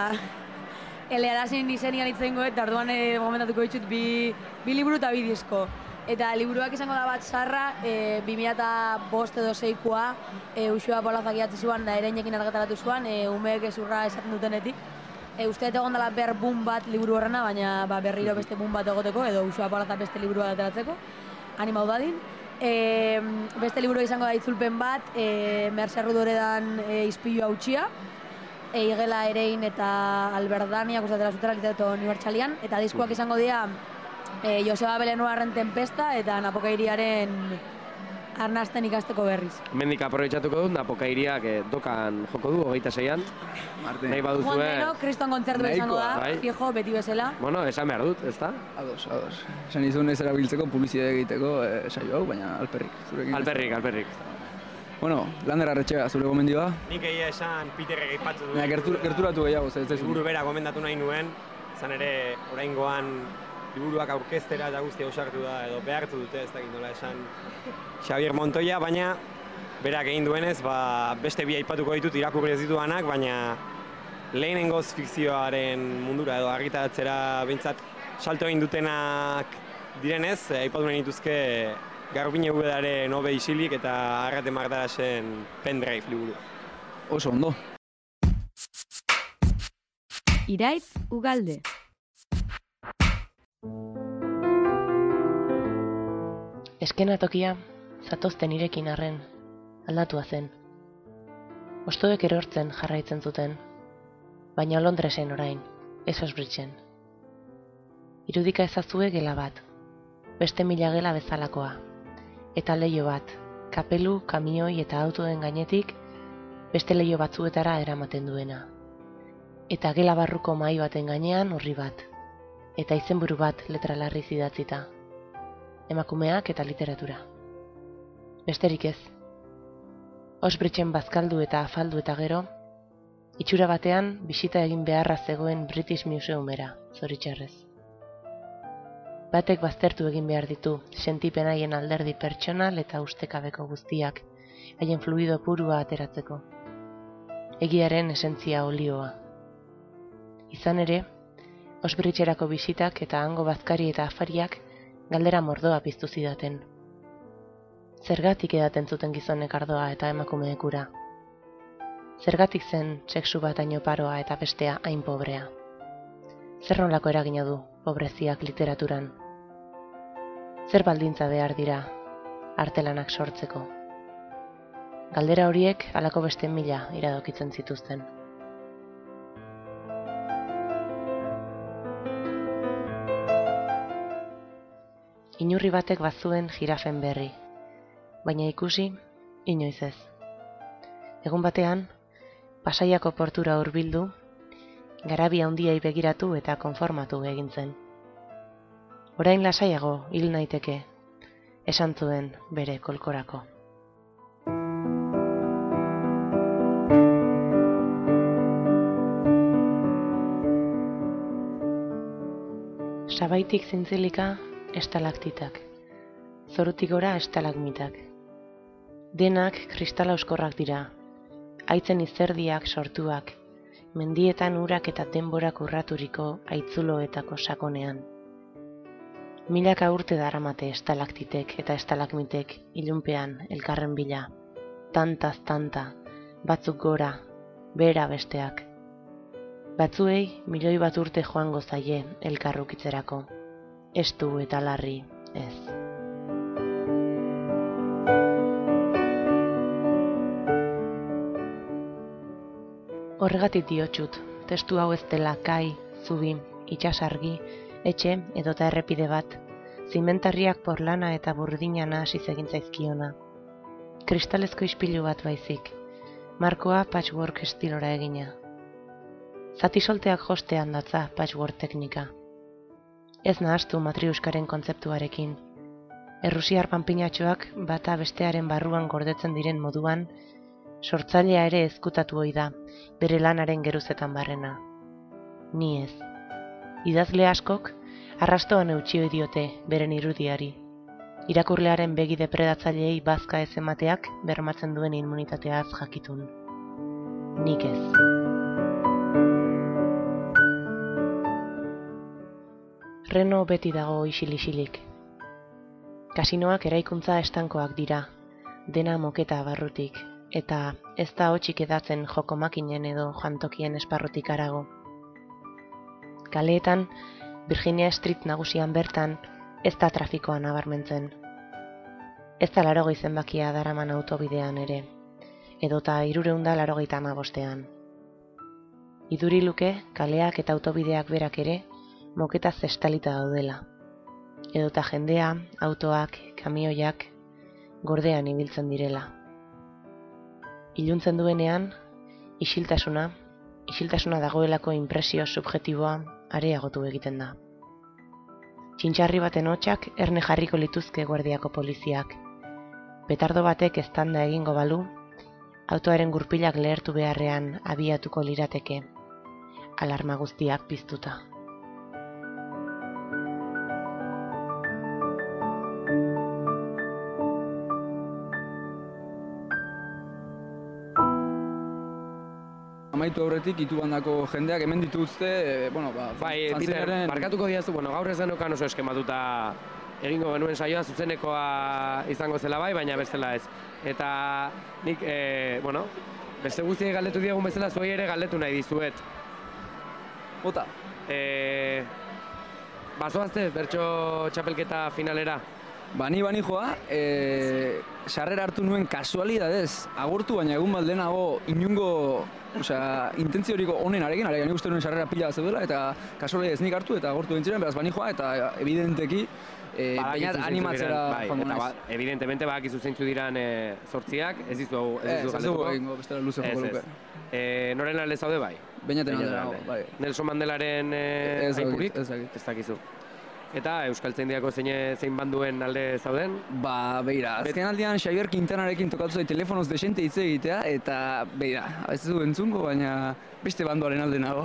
Speaker 13: elearazin izenian itzengo, eta orduan e, momentatuko ditut bi, bi liburu eta bi disko. Eta liburuak izango da bat sarra, e, bi mila eta bost edo seikoa, e, Uxua Polazak idatzi zuan, da ereinekin argitaratu zuan, e, umeek ezurra esaten dutenetik. E, uste dut egon dela ber boom bat liburu horrena, baina ba, berriro beste boom bat egoteko, edo Uxua Polazak beste liburua ateratzeko. Animau dadin. E, beste liburu izango da itzulpen bat, e, Merce Rudoredan e, Izpilu hautsia, e, Igela Erein eta Alberdania, guztatela zutela literato unibertsalian, eta diskoak izango dira e, Joseba Belenuarren Tempesta eta Napokairiaren Arnasten ikasteko berriz.
Speaker 2: Hemendik aprobetxatuko dut, Napokairiak eh, dokan joko du, hogeita zeian. Nahi baduzue...
Speaker 13: Juan Deno, kriston kontzertu izango da,
Speaker 2: bai.
Speaker 13: fijo, beti bezala.
Speaker 2: Bueno, esan behar dut, ez da?
Speaker 3: Ados, ados. Esan izun ez erabiltzeko, publizitate egiteko eh, saio hau, baina alperrik. Zurekin
Speaker 2: alperrik, alperrik.
Speaker 3: Bueno, Lander Arretxea, zure gomendioa?
Speaker 14: Nik egia esan Peterrek aipatu du.
Speaker 3: Ja, gertur, gerturatu gehiago, ez da.
Speaker 14: Liburu bera gomendatu nahi nuen, izan ere oraingoan liburuak aurkeztera eta guztia ausartu da, edo behartu dute, ez dakit nola esan Xavier Montoya, baina berak egin duenez, ba, beste bi aipatuko ditut irakurri ez ditudanak, baina lehenengoz fikzioaren mundura edo argitaratzera behintzat salto egin dutenak direnez, aipatu nahi dituzke Garbine Ubedaren Obe Isilik eta Arrate Mardarasen Pendrive liburu.
Speaker 3: Oso ondo.
Speaker 15: Iraitz Ugalde.
Speaker 16: Eskenatokia, zatozten irekin arren, aldatua zen. Ostoek erortzen jarraitzen zuten, baina Londresen orain, ez Osbridgen. Irudika ezazue gela bat, beste mila gela bezalakoa, eta leiho bat, kapelu, kamioi eta autoen gainetik, beste leiho batzuetara eramaten duena. Eta gela barruko mahai baten gainean horri bat, eta izenburu bat letra larriz idatzita. Emakumeak eta literatura. Besterik ez. Osbridgen bazkaldu eta afaldu eta gero, Itxura batean, bisita egin beharra zegoen British Museumera, zoritxarrez. Batek baztertu egin behar ditu, sentipen haien alderdi pertsonal eta ustekabeko guztiak, haien fluido purua ateratzeko. Egiaren esentzia olioa. Izan ere, Osbritxerako bisitak eta hango bazkari eta afariak galdera mordoa piztu zidaten. Zergatik edaten zuten gizonek ardoa eta emakumeek ura? Zergatik zen sexu bat hain oparoa eta bestea hain pobrea? Zer nolako eragina du pobreziak literaturan? Zer baldintza behar dira artelanak sortzeko? Galdera horiek halako beste mila iradokitzen zituzten. Inurri batek bazuen jirafen berri, baina ikusi, inoiz ez. Egun batean, Pasaiako portura hurbildu, garabi handiei begiratu eta konformatu egin zen. Orain lasaiago hil naiteke, esan zuen bere kolkorako. Sabaitik zintzilika estalaktitak, zorutik gora estalagmitak. Denak kristala euskorrak dira, haitzen izerdiak sortuak, mendietan urak eta denborak urraturiko aitzuloetako sakonean. Milaka urte daramate estalaktitek eta estalagmitek ilunpean elkarren bila, tantaz tanta, batzuk gora, bera besteak. Batzuei milioi bat urte joango zaie elkarrukitzerako, estu eta larri ez. Horregatik diotsut, testu hau ez dela kai, zubi, itxasargi, etxe edota errepide bat, zimentarriak porlana eta burdinana hasi egin zaizkiona. Kristalezko ispilu bat baizik, markoa patchwork estilora egina. Zati solteak jostean datza patchwork teknika. Ez nahastu matriuskaren kontzeptuarekin. Errusiar panpinatxoak bata bestearen barruan gordetzen diren moduan, sortzailea ere ezkutatu ohi da, bere lanaren geruzetan barrena. Ni ez. Idazle askok, arrastoan eutxio diote beren irudiari. Irakurlearen begi depredatzaileei bazka ez emateak bermatzen duen immunitateaz jakitun. Nik ez. Reno beti dago isil-isilik. Kasinoak eraikuntza estankoak dira, dena moketa barrutik, eta ez da hotxik edatzen joko makinen edo jantokien esparrutik arago. Kaleetan, Virginia Street nagusian bertan, ez da trafikoa nabarmentzen. Ez da larogei zenbakia daraman autobidean ere, edota hirureunda larogeita hamabostean. Iduri luke, kaleak eta autobideak berak ere, moketaz estalita daudela. Edota jendea, autoak, kamioiak, gordean ibiltzen direla. Iluntzen duenean, isiltasuna, isiltasuna dagoelako inpresio subjektiboa areagotu egiten da. Txintxarri baten hotxak erne jarriko lituzke guardiako poliziak. Petardo batek eztanda egingo balu, autoaren gurpilak lehertu beharrean abiatuko lirateke, alarma guztiak piztuta.
Speaker 3: Amaitu aurretik itubandako jendeak hemen dituzte, e, bueno, ba,
Speaker 2: bai, Peter, markatuko diazu, bueno, gaur ez denokan oso eskematuta egingo genuen saioa zuzenekoa izango zela bai, baina bestela ez. Eta nik, e, bueno, beste guztiei galdetu diegun bezala zuei ere galdetu nahi dizuet.
Speaker 3: Ota?
Speaker 2: E, Bazoazte, bertso txapelketa finalera?
Speaker 3: Bani bani joa, e, sarrera hartu nuen kasualidadez agurtu, baina egun baldenago inungo, osea, intentzioriko honen arekin, arekin uste nuen sarrera pila zeudela, eta kasualidadez nik hartu eta agurtu dintziren, beraz bani joa, eta evidenteki, e, baina animatzera
Speaker 2: bai, joango naiz. Ba, evidentemente badakizu zeintzu diran e, zortziak, ez dizu hau
Speaker 3: ez dizu galdetuko. Ez dugu bestela luze joko luke.
Speaker 2: E, noren alde zaude bai?
Speaker 3: Beñaten alde dago, bai.
Speaker 2: Nelson Mandelaren e, aipurik?
Speaker 3: Ez dakit.
Speaker 2: Ez dakizu. Eta Euskaltzaindiako zein, zein banduen alde zauden?
Speaker 3: Ba, beira, azken aldean Xabier Quintanarekin tokatu zait telefonoz desente hitz egitea, eta, beira, ez du entzungo, baina beste bandoaren alde nago.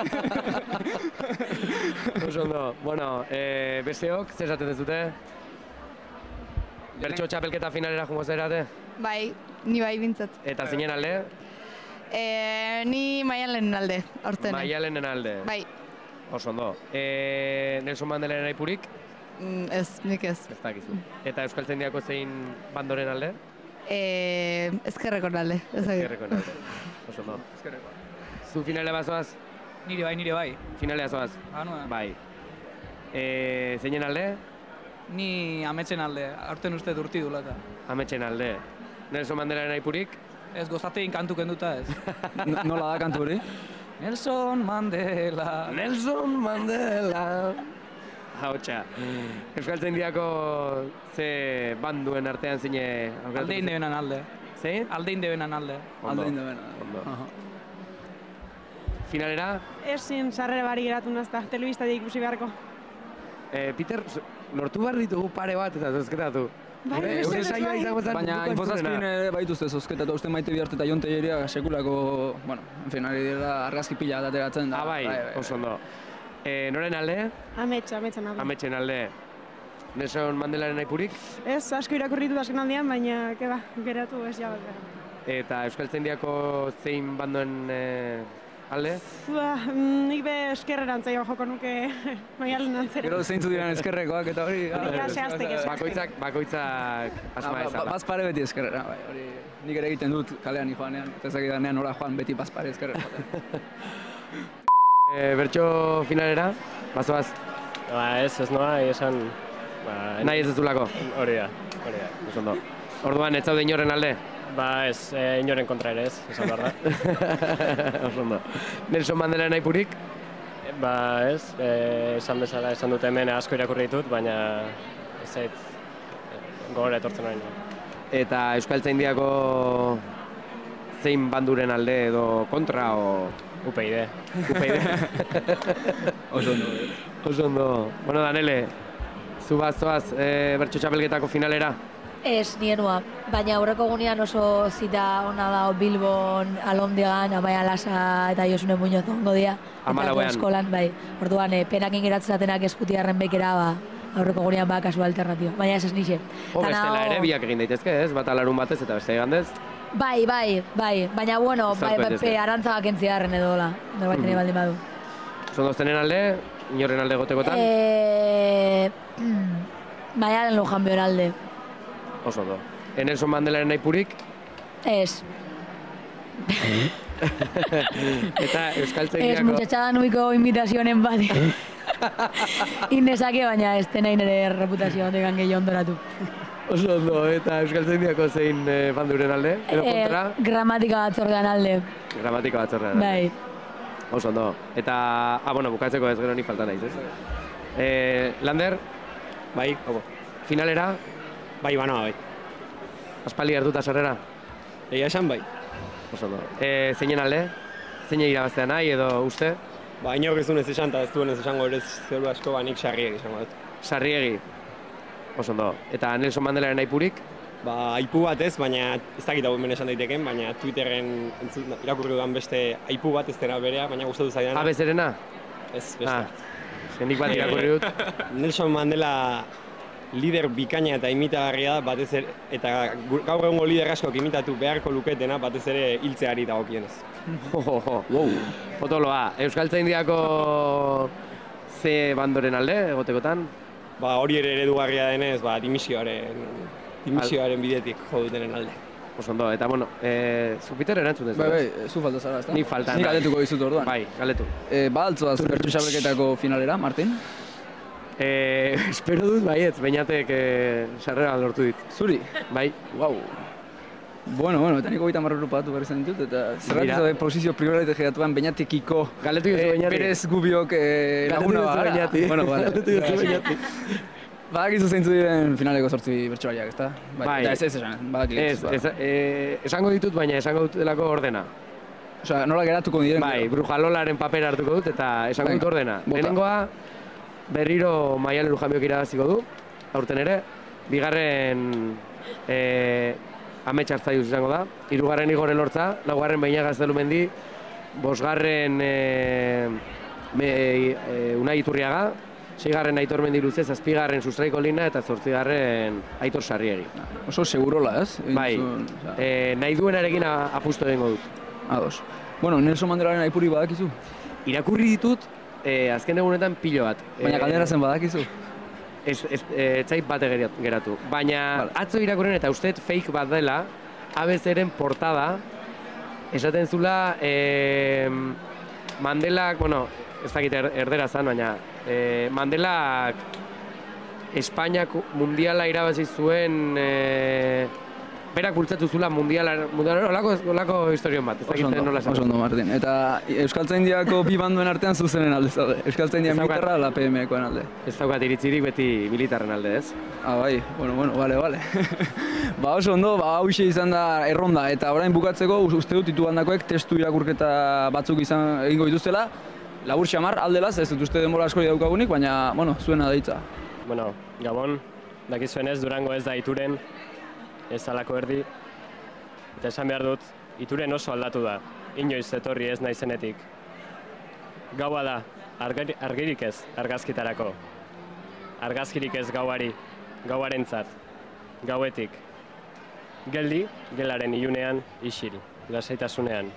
Speaker 2: Oso ondo, bueno, e, besteok, zer esaten dezute? Bertso txapelketa finalera jungo zerate?
Speaker 10: Bai, ni bai bintzat.
Speaker 2: Eta zinen alde?
Speaker 10: E, ni Maialenen alde, aurten.
Speaker 2: Maialenen alde?
Speaker 10: Bai.
Speaker 2: Oso ondo. E, Nelson Mandelaren aipurik?
Speaker 10: Mm, ez, nik ez.
Speaker 2: Ez dakizu. Eta Euskaltzaindiako zein bandoren alde?
Speaker 10: E, ezkerreko alde.
Speaker 2: Ezkerreko alde. Oso ondo.
Speaker 11: Ezkerreko.
Speaker 2: Zu finale bazoaz?
Speaker 11: Nire bai, nire bai.
Speaker 2: Finalea zoaz?
Speaker 11: Anua.
Speaker 2: Bai. E, zeinen alde?
Speaker 11: Ni ametsen alde, aurten uste durti dula eta.
Speaker 2: Ametsen alde. Nelson Mandelaren aipurik?
Speaker 11: Ez gozatein kantu kenduta ez.
Speaker 3: Nola da kantu hori?
Speaker 11: Nelson Mandela.
Speaker 2: Nelson Mandela. Hautsa. Euskaltzaindiako ze banduen artean zine...
Speaker 11: Aldein debenan alde.
Speaker 2: Zein?
Speaker 11: Aldein debenan alde.
Speaker 3: Aldein debenan.
Speaker 2: Ondo. Finalera?
Speaker 4: Ezin sarrera bari geratu nazta, telebiztatik ikusi beharko.
Speaker 2: Eh, Peter, lortu behar ditugu pare bat eta zozketatu.
Speaker 4: Bai,
Speaker 2: Gure-
Speaker 4: beste
Speaker 2: gure
Speaker 4: ez
Speaker 2: saioa
Speaker 4: bai.
Speaker 2: izango zen
Speaker 3: Baina
Speaker 2: munduko
Speaker 3: infozazpin
Speaker 2: entzulena.
Speaker 3: ere baituzte zozketatu, uste Maite Biharte eta Jon Telleria sekulako, bueno, en fin, ari dira argazki pila bat ateratzen da.
Speaker 2: Ah, bai, oso ondo. Eh, noren alde?
Speaker 4: Ametsa, ametsan alde.
Speaker 2: Ametsen alde. Nelson Mandelaren aipurik?
Speaker 4: Ez, asko irakurri dut azken aldian, baina, keba, geratu ez jabak.
Speaker 2: Eta Euskaltzaindiako zein bandoen eh, alde?
Speaker 4: Ba, mm, nik be eskerrerantza jo joko nuke Maialen antzera.
Speaker 3: Gero zeintzu diren eskerrekoak eta hori...
Speaker 4: Ja, zehaztek, zehaztek.
Speaker 2: Bakoitzak, bakoitzak asma
Speaker 3: Ah,
Speaker 2: ezala.
Speaker 3: ba- Bazpare beti eskerrera, bai, hori nik ere egiten dut kalean joanean, eta ezakidanean ora joan beti bazpare eskerrera.
Speaker 2: Eh, bertso finalera, bazoaz?
Speaker 12: Ba, ez, ez noa, esan... Ba,
Speaker 2: Nahi ez duzulako?
Speaker 12: Hori da, hori da.
Speaker 2: Oso ondo. Orduan, ez zaude inoren alde?
Speaker 12: Ba, ez, e, inoren kontra ere ez, esan behar da.
Speaker 2: Oso ondo. Nelson Mandelaren aipurik?
Speaker 12: Ba, ez, e, esan bezala, esan dut hemen asko irakurri ditut, baina ez zait e, gogora etortzen hori.
Speaker 2: Eta Euskaltzaindiako zein banduren alde edo kontra o...
Speaker 12: U P I D.
Speaker 2: U P I D.
Speaker 3: Oso ondo.
Speaker 2: Oso ondo. Bueno, Danele, zu bazoaz e, bertso txapelketako finalera?
Speaker 13: Ez, nienua, baina aurreko gunean oso zita ona da Bilbon, Alondigan, Amaia Lasa eta Josune Muñoz ongo dira.
Speaker 2: Hamalauean.
Speaker 13: Eta eskolan, bai. Orduan, eh, penakin geratzen zatenak eskutiarren bekera, ba, aurreko gunean ba, kasu alternatiba. Baina ez ez nixe.
Speaker 2: O,
Speaker 13: Ta
Speaker 2: bestela
Speaker 13: nago-
Speaker 2: ere biak egin daitezke, ez? Bata larun batez eta beste igandez.
Speaker 13: Bai, bai, bai. Baina, bueno,
Speaker 2: Zartu
Speaker 13: bai, bai,
Speaker 2: daitezke.
Speaker 13: pe, arantzagak entzigarren edo, la. Norbait ere
Speaker 2: Mhm.
Speaker 13: baldin badu.
Speaker 2: Zondo zenen alde, inorren alde gotekotan?
Speaker 13: Eh, Maialen Lujan Beoralde.
Speaker 2: Oso ondo. E, Nelson Mandelaren aipurik?
Speaker 13: Ez.
Speaker 2: Eta
Speaker 13: Ez,
Speaker 2: Euskaltzaindiako...
Speaker 13: muchachada nuiko invitazionen bat. Inezake, baina ez tenai nire reputazio batekan gehiago ondoratu.
Speaker 2: Oso ondo, eta Euskaltzaindiako zein eh, banduren alde? Edo kontra?
Speaker 13: Eh, gramatika batzordean alde.
Speaker 2: Gramatika batzorrean.
Speaker 13: Bai.
Speaker 2: Oso ondo. Eta, ah, bueno, bukatzeko ez gero ni falta naiz, ez? Eh, Lander?
Speaker 14: Bai, obo.
Speaker 2: Finalera?
Speaker 14: Bai, banoa, bai.
Speaker 2: Aspaldi hartuta sarrera?
Speaker 14: Egia esan, bai.
Speaker 2: Oso ondo. Eh, zeinen alde? Zein irabaztea nahi edo uste?
Speaker 14: Ba, inork ez duen ez esan, eta ez duen ez esango ere zeru asko, ba, nik sarriek esango dut.
Speaker 2: Sarriegi? Oso ondo. Eta Nelson Mandelaren aipurik?
Speaker 14: Ba, aipu bat ez, baina ez dakit hau hemen esan daiteken, baina Twitterren entzut, irakurri dudan beste aipu bat ez dena berea, baina gustatu zaidana.
Speaker 2: Abezerena?
Speaker 14: Ez, beste.
Speaker 2: Ah, nik bat irakurri dut.
Speaker 14: Nelson Mandela lider bikaina eta imitagarria da, batez ere, eta gu- gaur egungo lider askok imitatu beharko luketena, batez ere hiltzeari dagokienez.
Speaker 2: Wow. Potoloa, Euskaltzaindiako ze bandoren alde, egotekotan?
Speaker 14: Ba, hori ere eredugarria denez, ba, dimisioaren, dimisioaren bidetik jo dutenen alde.
Speaker 2: Oso ondo, eta bueno, eh, zu Peter erantzun dezu.
Speaker 3: Bai,
Speaker 2: ez?
Speaker 3: bai, zu falta zara, ezta?
Speaker 2: Ni falta.
Speaker 3: Ni galdetuko dizut orduan.
Speaker 2: Bai, galetu.
Speaker 3: Eh, ba altzoaz bertso txapelketako finalera, Martin?
Speaker 2: Eh, espero dut baietz, bainatek eh, sarrera lortu dit.
Speaker 3: Zuri?
Speaker 2: Bai.
Speaker 3: Wow. Bueno, bueno, eta niko gaita marra rupatu behar izan ditut, eta zerratik zaude posizio privilegiatuan beinatekiko
Speaker 2: Galetu duzu Beñati.
Speaker 3: Perez gubiok eh,
Speaker 2: Galetu
Speaker 3: laguna
Speaker 2: duzu
Speaker 3: bagara.
Speaker 2: Beñati.
Speaker 3: Bueno, vale.
Speaker 2: Galetu duzu Beñati.
Speaker 3: Badakizu zeintzu diren finaleko sortzi bertsolariak, ezta?
Speaker 2: Bai.
Speaker 3: Eta ez ez esan, badakit.
Speaker 2: Ez, ez, eh, esango ditut, baina esango dut delako ordena.
Speaker 3: Osea, nola geratuko diren?
Speaker 2: Bai, Brujalolaren papera hartuko dut eta esango dut
Speaker 3: Venga,
Speaker 2: ordena.
Speaker 3: bota.
Speaker 2: Lehenengoa, berriro Maialen Lujamiok irabaziko du, aurten ere, bigarren e, amets hartzaiuz izango da, hirugarren Igor Elortza, laugarren Beña Gaztelumendi, bosgarren e, e, e, Unai Iturriaga, seigarren Aitor Mendiluze, zazpigarren Sustraiko Lina eta zortzigarren Aitor Sarriegi.
Speaker 3: Oso segurola, ez?
Speaker 2: Bai, e, nahi duenarekin apustu egingo dut.
Speaker 3: Ados. Bueno, Nelson Mandelaren aipuri badakizu?
Speaker 2: Irakurri ditut, e, azken egunetan pilo bat.
Speaker 3: Baina galdera zen badakizu?
Speaker 2: Ez, ez, ez zait bate geratu. Baina atzo irakurren eta uste fake bat dela, A B C-ren portada, esaten zula e, Mandelak, bueno, ez dakit erdera zan, baina e, Mandelak Espainiak mundiala irabazi zuen e, berak bultzatu zula mundiala, mundiala olako, olako historion bat, ez dakit nola esan.
Speaker 3: Oso ondo, Martin. Eta Euskaltzaindiako bi banduen artean zuzenen alde zaude. Euskaltzaindia militarra ala P M koen alde.
Speaker 2: Ez daukat iritzirik beti militarren alde, ez?
Speaker 3: Ah, bai, bueno, bueno, bale, bale. Ba oso ondo, ba hauxe izan da erronda, eta orain bukatzeko uste dut itubandakoek testu irakurketa batzuk izan egingo dituztela. Labur xamar, aldelaz, ez dut uste denbora askori daukagunik, baina, bueno, zuena deitza.
Speaker 12: Bueno, Gabon, dakizuen ez, Durango ez da Ituren, ez alako erdi. Eta esan behar dut, Ituren oso aldatu da, inoiz etorri ez naizenetik. Gaua da, argir, argirik ez, argazkitarako. Argazkirik ez gauari, gauarentzat, gauetik. Geldi, gelaren ilunean, isil, lasaitasunean.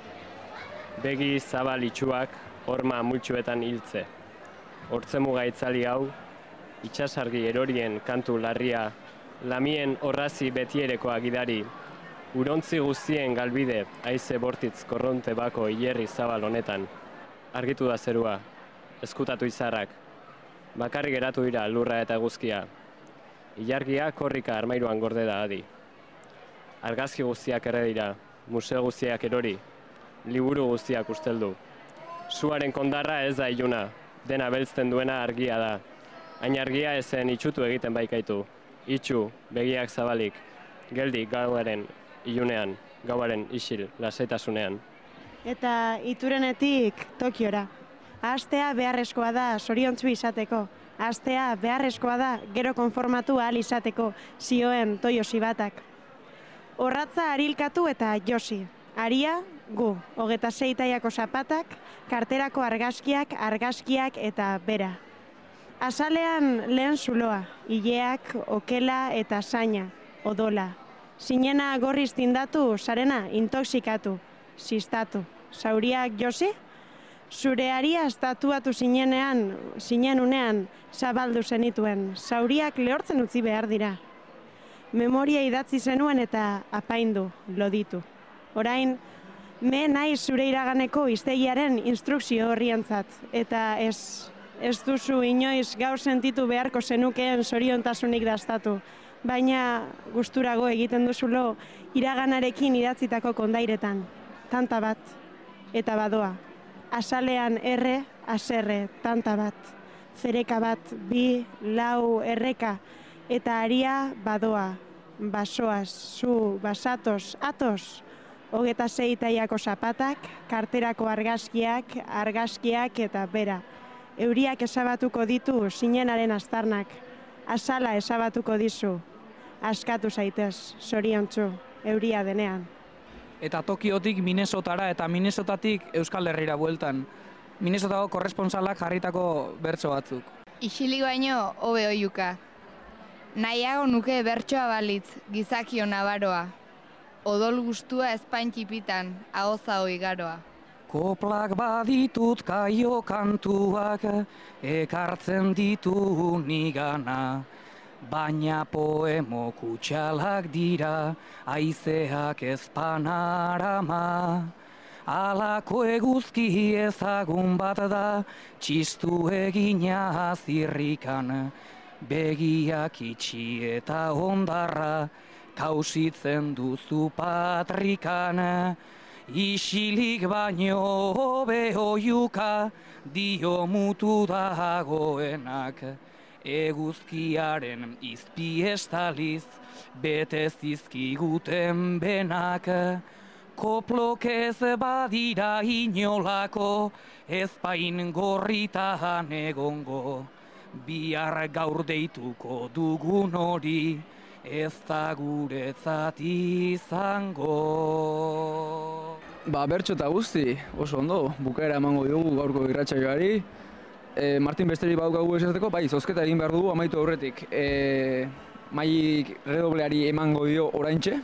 Speaker 12: Begi zabal itxuak, horma multsuetan hiltze. Hortzemuga itzali hau, itxasargi erorien kantu larria, lamien horrazi betierekoa gidari, urontzi guztien galbide, haize bortitz korronte bako hilerri zabal honetan. Argitu da zerua, ezkutatu izarrak, bakarrik geratu dira lurra eta eguzkia. Ilargia korrika armairuan gorde da adi. Argazki guztiak erre dira, museo guztiak erori, liburu guztiak usteldu. Suaren kondarra ez da iluna, dena beltzten duena argia da. Hain argia ezen itxutu egiten baikaitu. Itxu, begiak zabalik, geldi gauaren ilunean, gauaren isil, lasaitasunean.
Speaker 4: Eta Iturenetik Tokiora. Ahaztea beharrezkoa da zoriontsu izateko. Ahaztea beharrezkoa da gero konformatu ahal izateko, zioen Toyosi batak. Horratza arilkatu eta josi. Aria, gu, hogeta zeitaiako zapatak, karterako argazkiak, argazkiak eta bera. Azalean lehen zuloa, ileak, okela eta zaina, odola. Zinena gorriz tindatu, sarena intoxikatu, sistatu. Zauriak josi? Zure aria estatuatu zinenean, zinen unean, zabaldu zenituen. Zauriak lehortzen utzi behar dira. Memoria idatzi zenuen eta apaindu, loditu. Orain, me nahi zure iraganeko iztegiaren instrukzio horrientzat, eta ez, ez duzu inoiz gaur sentitu beharko zenukeen zoriontasunik dastatu, baina gusturago egiten duzulo iraganarekin idatzitako kondairetan, tanta bat, eta badoa. Azalean erre, azerre, tanta bat, zereka bat, bi, lau, erreka, eta aria badoa, basoaz, zu, basatoz, atoz, hogeta zeitaiako zapatak, karterako argazkiak, argazkiak eta bera. Euriak ezabatuko ditu zinenaren aztarnak, azala ezabatuko dizu, askatu zaitez, zoriontsu, euria denean.
Speaker 11: Eta Tokiotik Minnesotara eta Minnesotatik Euskal Herrira bueltan. Minnesotako korresponsalak jarritako bertso batzuk.
Speaker 10: Isilik baino hobe oiuka. Nahiago nuke bertsoa balitz, gizakio nabaroa. Odol gustua espaintxipitan, ahoza oigaroa.
Speaker 11: Koplak baditut kaio kantuak, ekartzen ditu nigana. Baina poemo kutxalak dira, haizeak ezpanarama. Alako eguzki ezagun bat da, txistu egina zirrikan. Begiak itxi eta ondarra, kausitzen duzu patrikan. Isilik baino hobe oiuka, dio mutu dagoenak. Eguzkiaren izpi estaliz, bete zizkiguten benak. Koplok ez badira inolako, ezpain gorritan egongo. bihar gaur deituko dugun hori, ez da guretzat izango.
Speaker 3: Ba, bertso eta guzti, oso ondo, bukaera emango diogu gaurko irratsaioari. E, Martin besterik badaukagu esateko, bai, zozketa egin behar dugu amaitu aurretik. E, Maik redobleari emango dio oraintxe.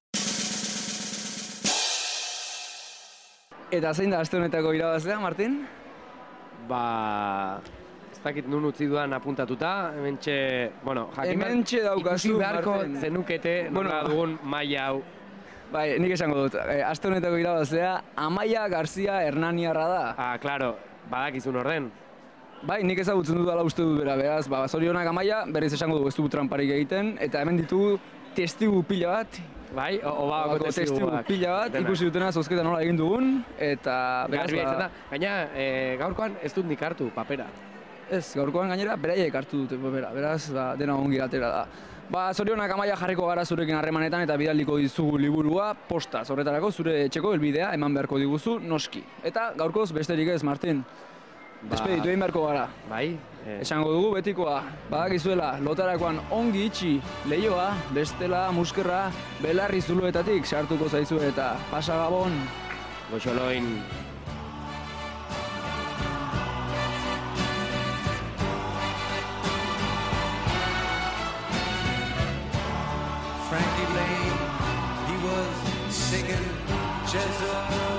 Speaker 3: Eta zein da aste honetako irabazlea, Martin?
Speaker 2: Ba, ez dakit nun utzi dudan apuntatuta, hementxe, bueno, jakin
Speaker 3: hementxe daukazu,
Speaker 2: beharko
Speaker 3: Martin.
Speaker 2: zenukete,
Speaker 3: Bueno,
Speaker 2: nola dugun maila hau.
Speaker 3: Bai, nik esango dut, e, aste honetako irabazlea, Amaia Garzia Hernaniarra da.
Speaker 2: Ah, claro, badakizun orden.
Speaker 3: Bai, nik ezagutzen dut ala uste dut bera, beraz, ba, zorionak Amaia, berriz esango dugu ez dugu tramparik egiten, eta hemen ditugu testigu pila bat.
Speaker 2: Bai, obagoko
Speaker 3: testigu pila bat, ikusi dutena zozketa nola egin dugun, eta beraz, ba...
Speaker 2: Gaina, e, gaurkoan ez dut nik hartu papera.
Speaker 3: Ez, gaurkoan gainera beraiek hartu dute papera, beraz, ba, dena ongi atera da. Ba, zorionak Amaia jarriko gara zurekin harremanetan eta bidaliko dizugu liburua posta, horretarako zure etxeko helbidea eman beharko diguzu noski. Eta gaurkoz besterik ez, Martin. Ba, despeditu egin beharko gara.
Speaker 2: Bai.
Speaker 3: Eh. Esango dugu betikoa, badakizuela, lotarakoan ongi itxi lehioa, bestela muskerra belarri zuluetatik sartuko zaizu eta pasa gabon.
Speaker 2: Goxoloin.
Speaker 17: Frankie Lane, he was singing Jezebel.